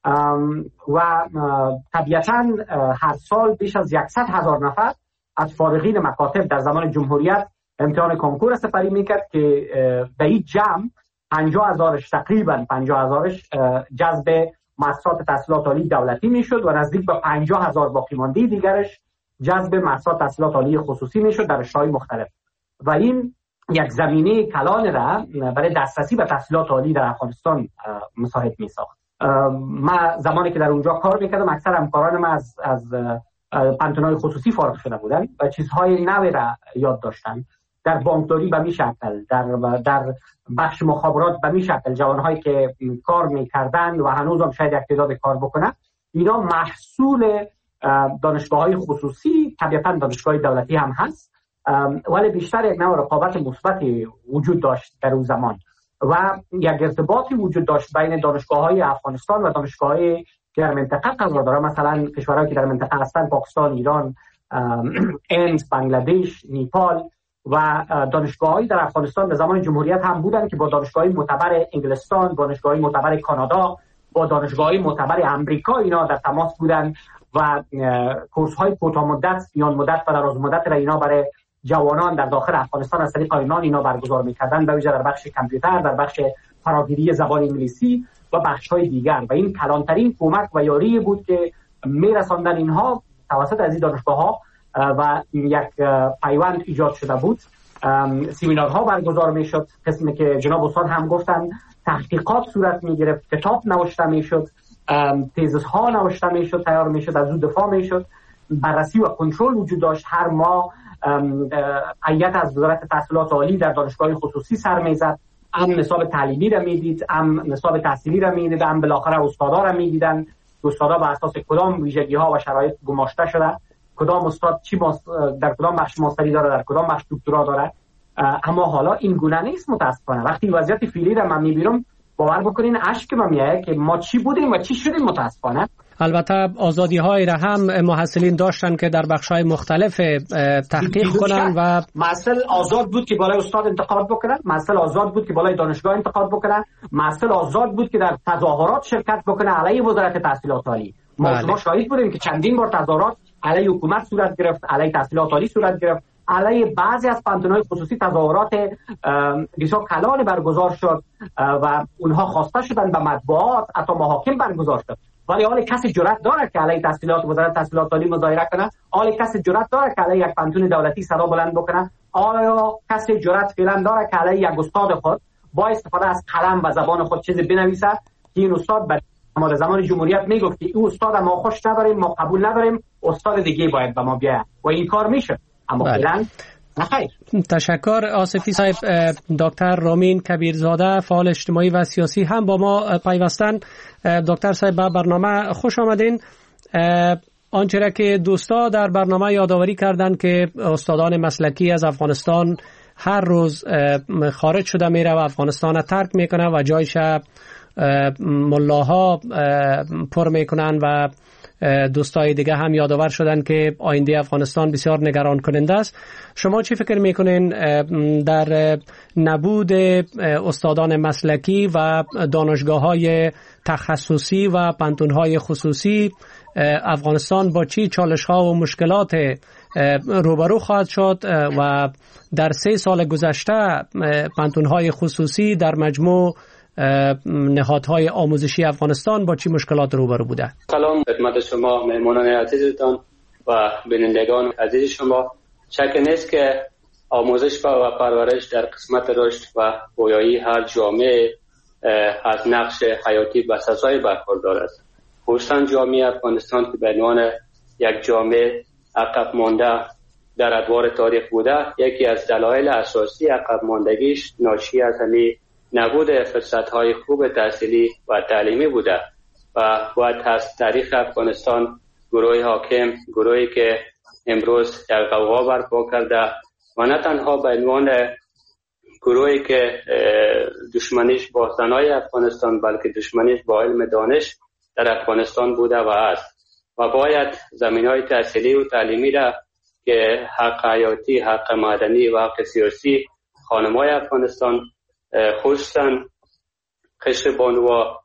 و طبیعتاً هر سال بیش از 100,000 نفر از فارغین مکاتب در زمان جمهوریت امتحان کنکور سپری میکرد که به این جمع 50,000 تقریبا 50,000 جذب مؤسسات تحصیلات عالی دولتی میشد و نزدیک به 50,000 باقی مانده دیگرش جذب مؤسسات تحصیلات عالی خصوصی میشد در رشته‌های مختلف و این یک زمینه کلان را برای دسترسی به تحصیلات عالی در افغانستان مساعد میساخت. من زمانی که در اونجا کار میکردم اکثر همکاران من از پانتون‌های خصوصی فارغ شده بودن و چیزهای نوی را یاد داشتن. در بانکداری به می شکل، در بخش مخابرات به می شکل، جوانهایی که کار میکردن و هنوز هم شاید اقتدار کار بکنن، اینا محصول دانشگاه‌های خصوصی، طبیعتاً دانشگاه دولتی هم هست، ولی بیشتر یک نوع رقابت مثبتی وجود داشت در اون زمان و یک ارتباطی وجود داشت بین دانشگاه‌های افغانستان و دانشگاه‌های که در منطقه قرار داره، مثلا کشورهایی که در منطقه هستن، پاکستان، ایران، هند، بنگلادش، نیپال و دانشگاه‌هایی در افغانستان در زمان جمهوریت هم بودن که با دانشگاه‌های معتبر انگلستان، دانشگاه‌های معتبر کانادا، با دانشگاه‌های معتبر آمریکا اینا در تماس بودن و کورس‌های کوتاه مدت، میان مدت و دراز مدت را اینا برای جوانان در داخل افغانستان از طریق اینا برگزار می‌کردن، به ویژه در بخش کامپیوتر، در بخش فراگیری زبان انگلیسی و بخش‌های دیگر. و این کلانترین کمک و یاری بود که می‌رساندن اینها توسط از این دانشگاه‌ها و یک پیوند ایجاد شده بود. سمینارها برگزار میشد، قسمی که جناب استاد هم گفتن تحقیقات صورت میگرفت، کتاب نوشته میشد، تزس ها نوشته میشد، تیار میشد، از اون دفاع میشد، بررسی و کنترل وجود داشت. هر ماه هیئت از وزارت تحصیلات عالی در دانشگاه خصوصی سر میزد، هم نصاب تعلیمی را میدید، هم نصاب تحصیلی را میدید، هم بالاخره استادا را میدیدن. استادا بر اساس کدام ویژگی ها و شرایط گماشته شده، کدام استاد در کدام بخش ماستری داره، در کدام بخش دکترا داره. اما حالا این گونه نیست متاسفانه. وقتی وضعیت فعلی را من میبینم باور بکنین اشک من میاد که ما چی بودیم و چی شدیم متاسفانه. البته آزادی های را هم محصلین داشتن که در بخش های مختلف تحقیق کنن و محصل آزاد بود که بالای استاد انتقاد بکنن، محصل آزاد بود که بالای دانشگاه انتقاد بکنن، محصل آزاد بود که در تظاهرات شرکت بکنه علیه وزارت تحصیلات عالی. ما شاهد بودیم که چندین بار تظاهرات علیه حکومت صورت گرفت، علیه تحصیلات عالی صورت گرفت، علیه بعضی از پانتون‌های خصوصی تظاهرات بسیار کلان برگزار شد و اونها خواسته شدن به مطبوعات، حتی محاکم برگزار شد. ولی حال کسی جرأت داره که علیه تحصیلات وزارت تحصیلات عالی مظاهره کنه؟ حال کسی جرأت داره که علیه یک پانتون دولتی صدا بلند بکنه؟ آیا کسی جرأت فعلا داره که علیه یک استاد خود با استفاده از قلم و زبان خود چیزی بنویسه که این استاد ما در زمان جمهوریت میگفت که این استاد ما خوش نداریم، ما قبول نداریم، استاد دیگه باید به ما بیاد و این کار میشه. اما فعلا نخیر. تشکر. آصفی صاحب. دکتر رامین کبیرزاده فعال اجتماعی و سیاسی هم با ما پیوستن. دکتر صاحب به برنامه خوش آمدین. آنچه را که دوستا در برنامه یادآوری کردند که استادان مسلکی از افغانستان هر روز خارج شده میره و افغانستان را ترک میکنه و جایش ملاها پر میکنن و دوستای دیگه هم یادآور شدن که آینده افغانستان بسیار نگران کننده است. شما چی فکر میکنین در نبود استادان مسلکی و دانشگاه‌های تخصصی و پانتون‌های خصوصی افغانستان با چی چالش‌ها و مشکلات روبرو خواهد شد و در 3 سال گذشته پانتون‌های خصوصی در مجموع نهادهای آموزشی افغانستان با چی مشکلات روبرو بوده؟ سلام خدمت شما مهمانان عزیزتان و بینندگان عزیز شما. شک نیست که آموزش و پرورش در قسمت رشد و پویایی هر جامعه از نقش حیاتی و اساسی برخوردار است. خصوصا جامعه افغانستان که به عنوان یک جامعه عقب مانده در ادوار تاریخ بوده، یکی از دلایل اساسی عقب ماندگیش ناشی از همین نبود فرصت‌های خوب تحصیلی و تعلیمی بوده و باید از تاریخ افغانستان گروه حاکم، گروهی که امروز در غوغا برپا کرده و نه تنها به عنوان گروهی که دشمنیش با زنای افغانستان بلکه دشمنیش با علم دانش در افغانستان بوده و است و باید زمینهای تحصیلی و تعلیمی را که حق حیاتی، حق مدنی و حق سیاسی خانم‌های افغانستان خصوصا قشر بانوها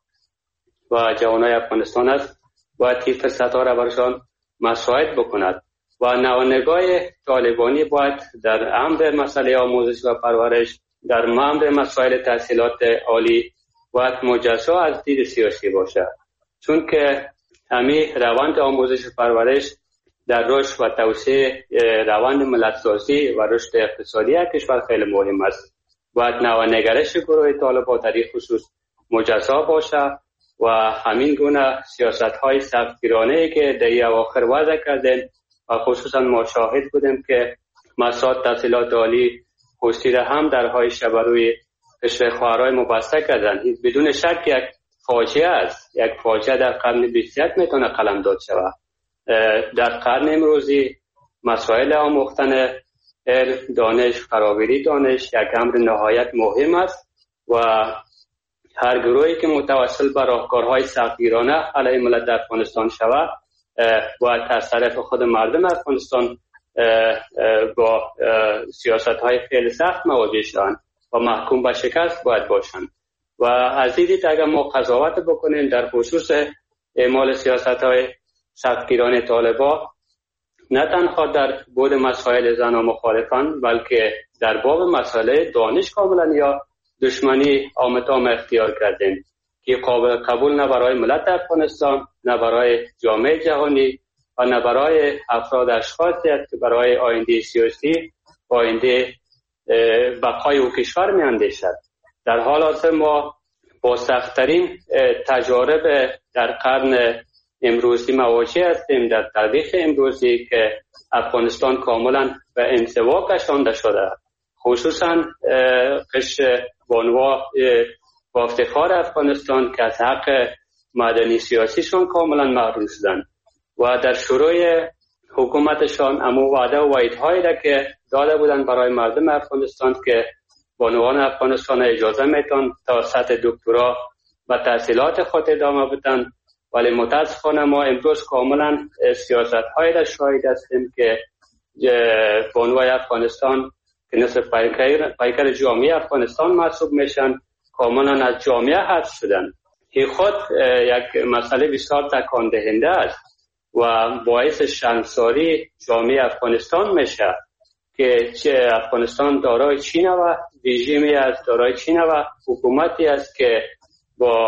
و جوانای افغانستان است باید این فرصت‌ها را برشان مساعد بکند و نگاه طالبانی باید در امر مسئله آموزش و پرورش، در امر مسائل تحصیلات عالی باید مجزا از دید سیاسی باشد، چون که همین روند آموزش و پرورش در رشد و توسعه روند ملت‌سازی و رشد اقتصادی کشور خیلی مهم است. باید نگرش گروه طالبان در این خصوص مجزا باشه و همین گونه سیاست‌های سختگیرانه‌ای که در اواخر وضع کردن و خصوصا ما شاهد بودیم که مسائل تحصیلات عالی خصوصی را هم درهای شب روی قشر خواهرای مبسته کردن. بدون شک یک فاجعه است، یک فاجعه در قرن 21 میتونه قلمداد شود. در قرن امروزی مسائل آموختن علم، دانش، فراوری دانش یک امر نهایت مهم است و هر گروهی که متوسل به راهکارهای سختگیرانه علیه ملت افغانستان شود باید از طرف خود مردم افغانستان با سیاست‌های خیلی سخت مواجه شدن و محکوم به شکست باید باشند. و از این دید اگر ما قضاوت بکنیم در خصوص اعمال سیاست‌های سختگیرانه طالبان، نه تنها در بود مسائل زن و مخالفان، بلکه در باب مسئله دانش کاملا یا دشمنی آمتام اختیار کردیم که قابل قبول نه برای ملت افغانستان، نه برای جامعه جهانی و نه برای افراد اشخاصی است که برای آینده سیاسی و آینده بقای او کشور می اندیشد. در حال حاضر ما با سخت‌ترین تجارب در قرن امروزی مواجه هستیم، در تاریخ امروزی که افغانستان کاملا به انزوا کشانده شده، خصوصا قشر بانوا با افتخار افغانستان که از حق مدنی سیاسیشون کاملا محروم شدن و در شروع حکومتشان امو وعده و وعیدهایی را که داده بودن برای مردم افغانستان که بانوان افغانستان اجازه میتون تا سطح دکترا و تحصیلات خود ادامه بدن، ولی متاسفانه ما امروز کاملا سیاست‌هایی را شاهد هستیم که بانوان افغانستان که نصف پیکر جامعه افغانستان محسوب میشن کاملا از جامعه حذف شدن. این خود یک مسئله بسیار تکان دهنده است و باعث شرمساری جامعه افغانستان میشه که افغانستان دارای چین و رژیمی است، دارای چین و حکومتی است که با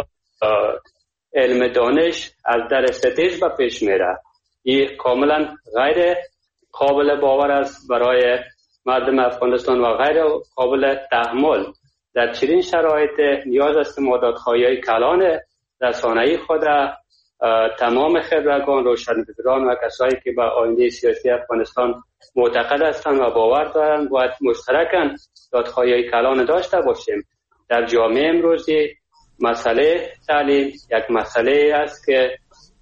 علم دانش از در استیج به پیش میره. این کاملا غیر قابل باور است برای مردم افغانستان و غیر قابل تحمل. در چنین شرایط نیاز است مدادخواهی کلان رسانه‌ای خود تمام خبرگان، روشنفکران و کسایی که به آینده سیاسی افغانستان معتقد هستند و باور دارند باید مشترکاً دادخواهی کلان داشته باشیم. در جامعه امروزی مسئله تعلیم یک مسئله است که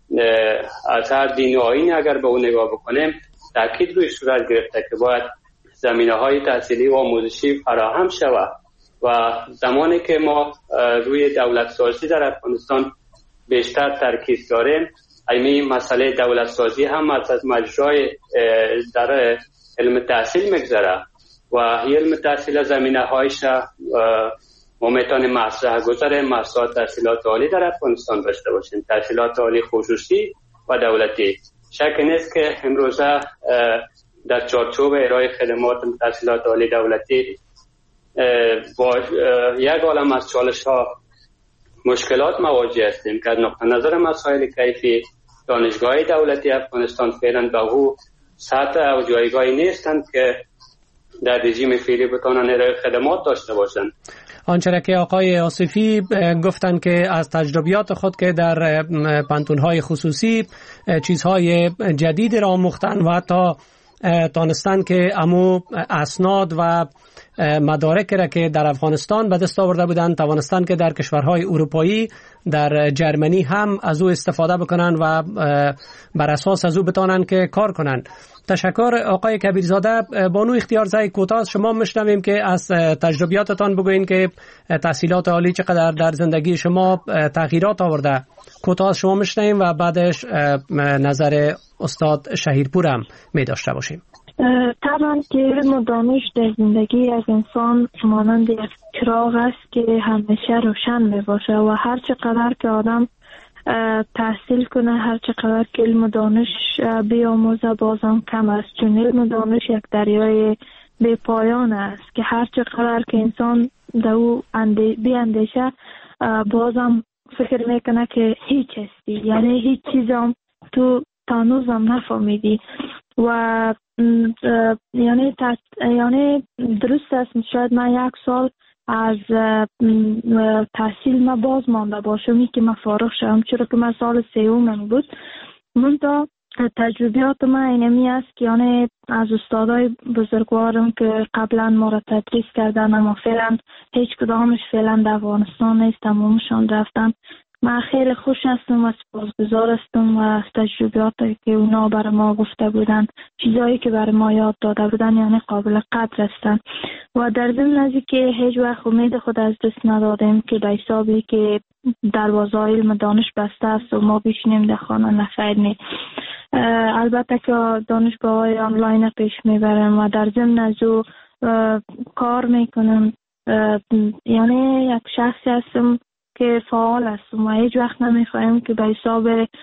از هر دین و آیین اگر به اون نگاه بکنیم تاکید روی صورت گرفته که باید زمینه‌های تحصیلی و آموزشی فراهم شود و زمانی که ما روی دولت سازی در افغانستان بیشتر ترکیز داریم، این مسئله دولت سازی هم از مجرای در علم تحصیل میگذره و علم تحصیل زمینه‌هایش ما میتونیم مطرح گذاره مسائل تحصیلات عالی در افغانستان داشته باشیم، تحصیلات عالی خصوصی و دولتی. شک نیست که امروزه در چارچوب ارائه خدمات تحصیلات عالی دولتی با یک عالم از چالش‌ها مشکلات مواجه هستیم که از نقطه نظر مسائل کیفی دانشگاه دولتی افغانستان فعلا به او سطح و جایگاهی نیستند که در رژیم فعلی بتوانند ارائه خدمات داشته باشند. آنچه که آقای آصفی گفتند که از تجربیات خود که در پانتون‌های خصوصی چیزهای جدید را آموختند و حتی دانستند که امو اسناد و مدارک را که در افغانستان به دست آورده بودند توانستند که در کشورهای اروپایی در جرمنی هم از او استفاده بکنند و بر اساس از او بتوانند که کار کنند. تشکر آقای کبیرزاده. بانو اختیارزای کوتاه شما میشنویم که از تجربیاتتان بگوین که تحصیلات عالی چقدر در زندگی شما تغییرات آورده. کوتاه شما میشنویم و بعدش نظر استاد شهیرپور هم می داشته باشیم. طبعا که علم و دانش در زندگی از انسان مانند یک چراغ است که همیشه روشن می باشه و هر چقدر که آدم تحصیل کنه، هر چقدر که علم و دانش بیاموزه بازم کم است، چون علم و دانش یک دریای بی پایان است که هر چقدر که انسان در او بیاندیشه بازم فکر میکنه که هیچ هستی، یعنی هیچ چیزم تو تانوزم نفهمیدی و یعنی درست است. شاید من یک سال از تحصیل ما باز مانده باشم که من فارغ شدم، چرا که من سال سوم بود. منتها تجربیات من اینمی است که یعنی از استادای بزرگوارم که قبلا ما را تدریس کردن اما فعلا هیچ کدامش فعلا در افغانستان نیست، تمامشان رفتن. من خیلی خوش هستم و سپاسگزار هستم و از تجربیاتی که اونا برای ما گفته بودن، چیزایی که برای ما یاد داده بودن یعنی قابل قدر هستن و در ضمن از که هیچ وقت امید خود از دست ندادیم که به حسابی که دروازه علم دانش بسته است و ما بشینیم در خانه نخیر نی. البته که دانشگاه‌های آنلاین پیش میبرم و در ضمن از او کار میکنم. یعنی یک شخصی هستم که فعال هستم و هیچ وقت نمیخوایم که به حساب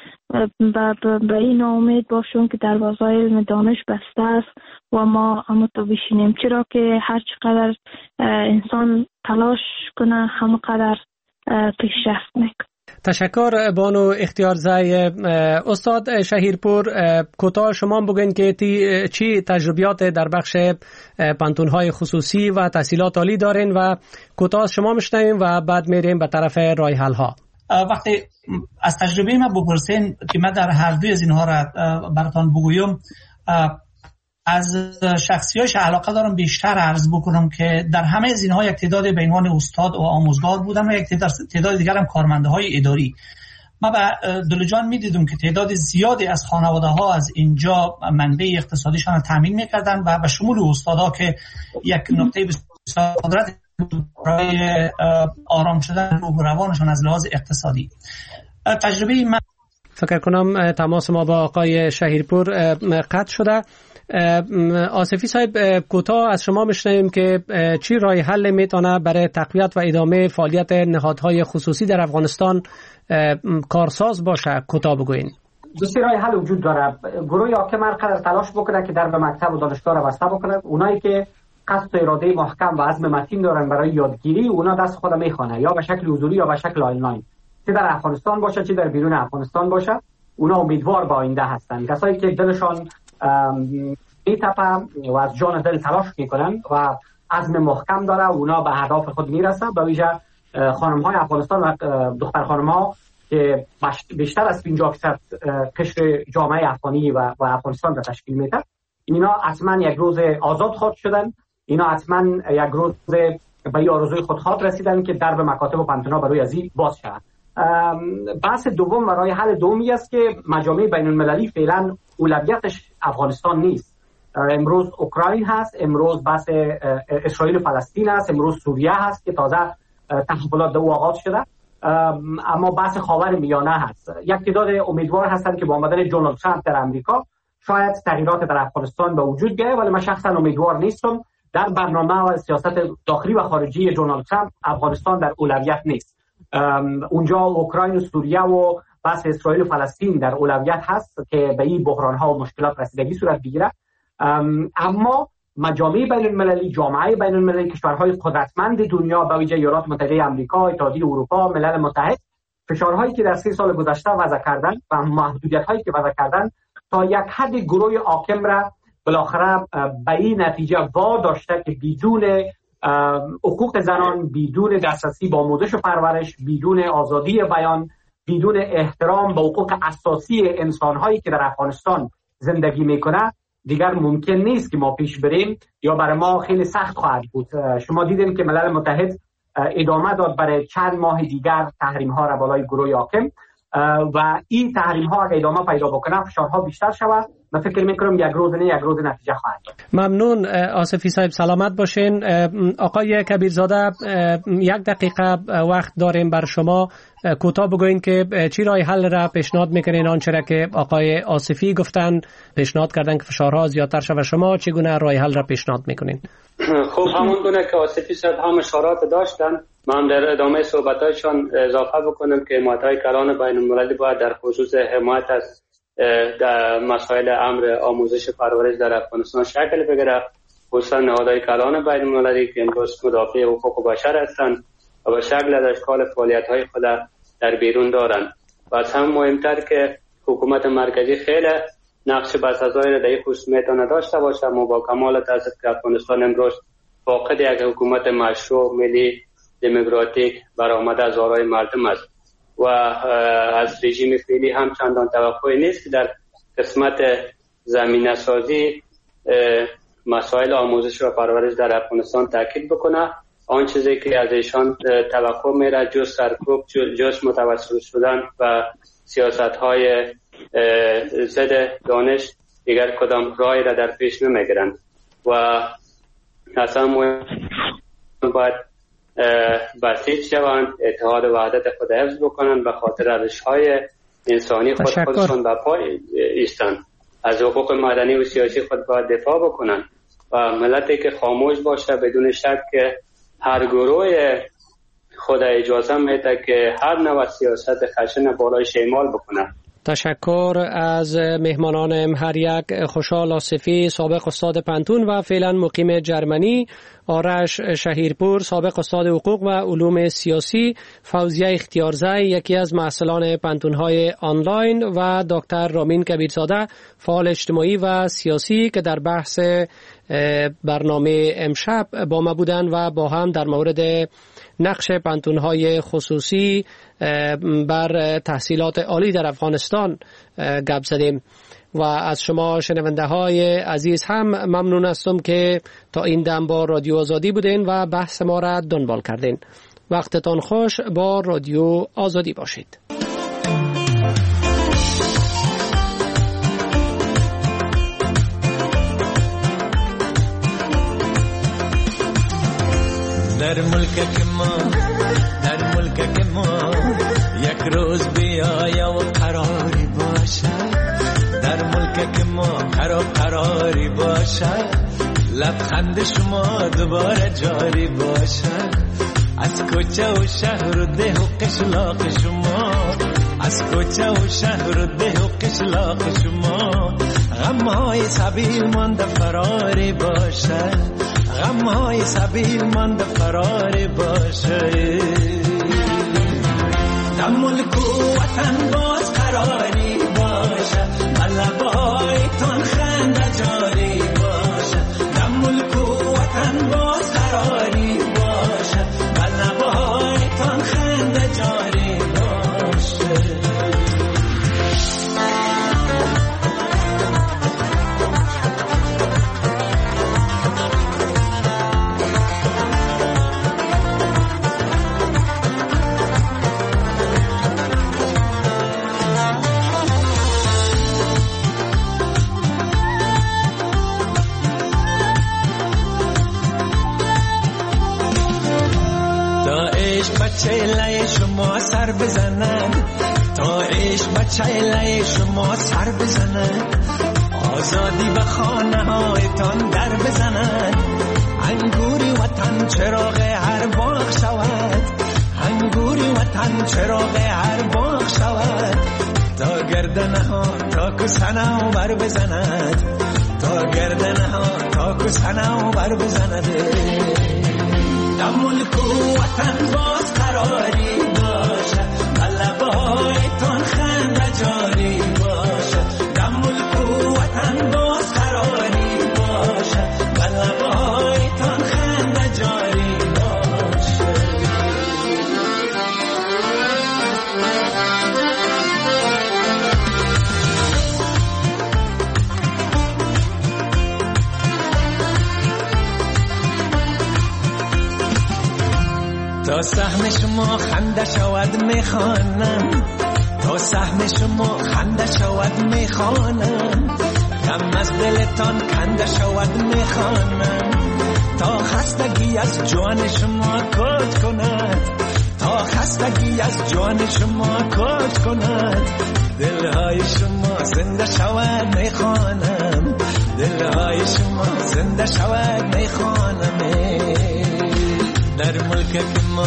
به این امید باشم که دروازه علم دانش بسته است و ما همونطور بشینیم، چرا که هر چقدر انسان تلاش کنه همونقدر پیشرفت میکنه. تشکر بانو اختیارزای. استاد شهیرپور، کوتاه شما بگین که چی تجربیات در بخش پانتون‌های خصوصی و تحصیلات عالی دارین و کوتاه شما میشنویم و بعد میریم به طرف راه حل ها. وقتی از تجربه من بپرسین که من در هر دوی از اینها را براتون بگویم، از شخصیتش علاقه دارم بیشتر عرض بکنم که در همه از اینها یک تعداد به عنوان استاد و آموزگار بودم و یک تعداد دیگر هم کارمنده های اداری. ما به دل جان میدیدم که تعداد زیادی از خانواده ها از اینجا منبع اقتصادیشان را تامین میکردن و به شمول استادها که یک نقطه بسیار قدرت برای آرام شدن روح و روانشان از لحاظ اقتصادی. تجربه من فکر کنم تماس ما با آقای شهیرپور قطع شده. آصفی صاحب، کوتاه از شما میشنویم که چی راه حل میتونه برای تقویت و ادامه فعالیت نهادهای خصوصی در افغانستان کارساز باشه؟ کوتاه بگوین. دو سه راه حل وجود داره. گروه حاکم هر قدر تلاش بکنه که در به مکتب و دانشگاه را بسته بکنه. اونایی که قصد و اراده محکم و عزم متین دارن برای یادگیری، اونا دست خود میخوانه، یا به شکل حضوری یا به شکل آنلاین، چه در افغانستان باشه چه در بیرون افغانستان باشه. اونا امیدوار به آینده هستن. کسایی که دلشان میتپه و از جان دل تلاش میکنن و عزم محکم داره، اونا به هدف خود میرسه. به ویژه خانم های افغانستان و دختر خانم ها که بیشتر از 50% قشر جامعه افغانی و افغانستان را تشکیل میده، اینا حتما یک روز آزاد خود شدن. اینا حتما یک روز به آرزوی خود خواهد رسیدن که درب مکاتب و پانتون‌ها برای ازی باز شود. بحث دوم و راه حل دومی است که مجامع بین المللی فعلا اولویتش افغانستان نیست. امروز اوکراین هست، امروز بحث اسرائیل و فلسطین هست، امروز سوریه هست که تازه تحولات دو آغاز شده، اما بحث خاور میانه هست. یک تعداد امیدوار هستند که با آمدن دونالد ترامپ در امریکا شاید تغییرات در افغانستان به وجود بیاید، ولی من شخصا امیدوار نیستم. در برنامه و سیاست داخلی و خارجی دونالد ترامپ افغانستان در اولویت نیست. اونجا اوکراین و سوریه و بحث اسرائیل و فلسطین در اولویت هست که به این بحران ها و مشکلات رسیدگی صورت بگیره. اما مجامع بین المللی، جامعه بین المللی، کشورهای قدرتمند دنیا به ویژه ایالات متحده آمریکا، اتحادیه اروپا، ملل متحد، فشارهایی که در 3 سال گذشته وضع کردن و محدودیت‌هایی که وضع کردن تا یک حد گروه حاکم را بالاخره به این نتیجه واداشته که بدون حقوق زنان، بدون دسترسی به آموزش و پرورش، بدون آزادی بیان، بدون احترام به حقوق اساسی انسان‌هایی که در افغانستان زندگی میکنه، دیگر ممکن نیست که ما پیش بریم، یا برای ما خیلی سخت خواهد بود. شما دیدین که ملل متحد ادامه داد برای چند ماه دیگر تحریم ها را بالای گروه حاکم و این تحریم ها اگه ادامه پیدا بکنه فشارها بیشتر شود. من فکر میکنم یک روز نتیجه خواهد داد. ممنون آصفی صاحب، سلامت باشین. آقای کبیرزاده، 1 دقیقه وقت داریم بر شما. کوتاه بگوین که چی راه حل را پیشنهاد میکنین آنچه را که آقای آصفی گفتن پیشنهاد کردن که فشارها زیادتر شود، شما چگونه راه حل را پیشنهاد میکنین؟ خب همون گونه که آصفی صاحب هم اشارات داشتن، من در ادامه صحبتایشان اضافه بکنم که حمایت‌های کلان بین المللی باید در خصوص حمایت از در مسائل امر آموزش پرورش در افغانستان شکل بگیره، خصوصا نهادهای کلان بین المللی که امروز مدافع حقوق بشر هستند و به شکل از اشکال فعالیت‌های خود در بیرون دارند. و از هم مهمتر که حکومت مرکزی خیلی نقش بسزایی را در این خصوص میتونه داشته باشه. ما با کمال تاسف که افغانستان امروز فاقد یک حکومت مشروع ملی دموکراتیک برآمده از آرای مردم است و از رژیم فعلی هم چندان توقعی نیست که در قسمت زمینه سازی مسائل آموزش و پرورش در افغانستان تاکید بکنه. آن چیزی که از ایشان توقع میره جز سرکوب، جز متوسل شدن و سیاست‌های ضد دانش دیگر کدام راهی را در پیش نمیگیرند و اصلا باید بسیج شوند، اتحاد و وحدت خود حفظ بکنند به خاطر ارزش‌های انسانی خودشون به پای ایستند، از حقوق مدنی و سیاسی خود باید دفاع بکنن و ملتی که خاموش باشه بدون شک که هر گروه خود اجازه میده که هر نوع سیاست خشن بالای شمال بکنه. تشکر از مهمانانم، هر یک خوشحال آصفی سابق استاد پنتون و فعلا مقیم جرمنی، آرش شهیرپور سابق استاد حقوق و علوم سیاسی، فوزیه اختیارزی یکی از محصلان پنتون‌های آنلاین و دکتر رامین کبیرزاده فعال اجتماعی و سیاسی که در بحث برنامه امشب با ما بودند و با هم در مورد نقش پنتون‌های خصوصی بر تحصیلات عالی در افغانستان گپ زدیم و از شما شنونده های عزیز هم ممنون هستم که تا این دم با رادیو آزادی بودین و بحث ما را دنبال کردین. وقتتان خوش، با رادیو آزادی باشید. در ملک ما یک روز بیایا و قراری باشد، در ملک ما قراری باشد، لبخند شما دوباره جاری باشد، از کوچه و شهر و ده و قشلاق شما، از کوچه و شهر و ده و قشلاق شما، غمهای سبیل مانده فراری باشد، غمهای سبیل مانده فراری باشد. در ملک و وطن باز قراری باشد، لبایتان خنده جاری باشد، در ملک و وطن باز قراری باشد، لبایتان خنده جاری باشد. چهله شما سر بزنند، تا عشق بچهله شما سر بزنند، آزادی به خانه هایتان در بزنند، انگوری وطن چراغ هر باغ شود، انگوری وطن چراغ هر باغ شود، تا گردنه ها تا کسنه بر بزند، تا گردنه ها تا کسنه بر بزند. در ملک و وطن باز قراری باشد، لبایتان خنده جاری باشد، در ملک و وطن باز قراری باشد، لبایتان خنده جاری باشد. تا سهم شما خنده شود میخوانم، تا سهم شما خنده شود میخوانم، غم از دلتان کنده شود میخوانم، تا خستگی از جان شما کج کند، تا خستگی از جان شما کج کند، دلهای شما زنده شود میخوانم، دلهای شما زنده شود میخوانم. در ملک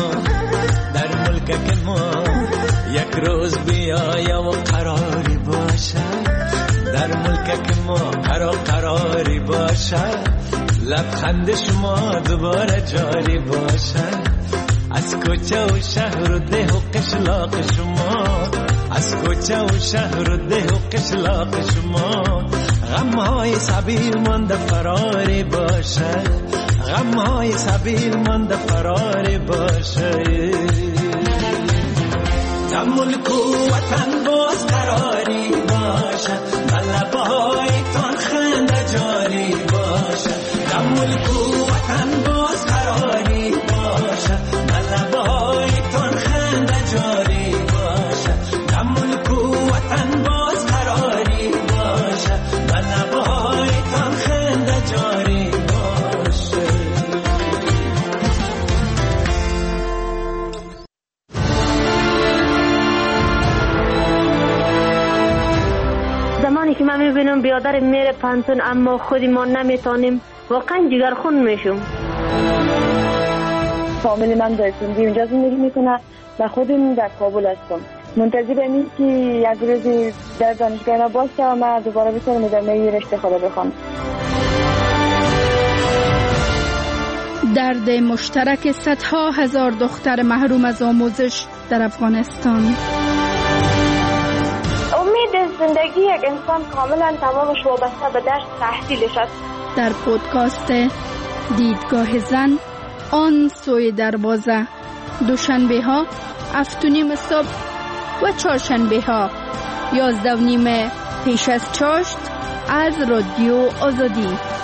ما یک روز بیایا و قراری باشد، در ملک ما قراری باشد، لبخند شما دوباره جاری باشد، از کوچه و شهر و ده و قشلاق شما، از کوچه و شهر و ده و قشلاق شما، غمهای سبیل مانده فراری باشد، غمهای سبیل مانده فراری باشد. در ملک و وطن باز قراری باشد، لبایتان خنده جاری باشد، در ملک و وطن باز قراری باشد، لبایتان خنده جاری باشد، در ملک و وطن باز قراری باشد، لبایتان خنده جاری باشد. ببینم بیادر میره پانتون اما خودی ما نمیتونیم، واقعا جگرخون میشم. فامیل من در سندی اونجا زندگی میکنه و خودم در کابل هستم. منتظر امید که یک روزی در دانشگاه باشه و من دوباره بتونم ادامه رشته خود بخوام. درد مشترک صدها هزار دختر محروم از آموزش در افغانستان. امید زندگی یک انسان کاملا تمامش وابسته به درس تحصیلش است. در پودکاست دیدگاه زن آن سوی دروازه، دوشنبه ها 7:30 صبح و چهارشنبه ها 11:30 پیش از چاشت از رادیو آزادی.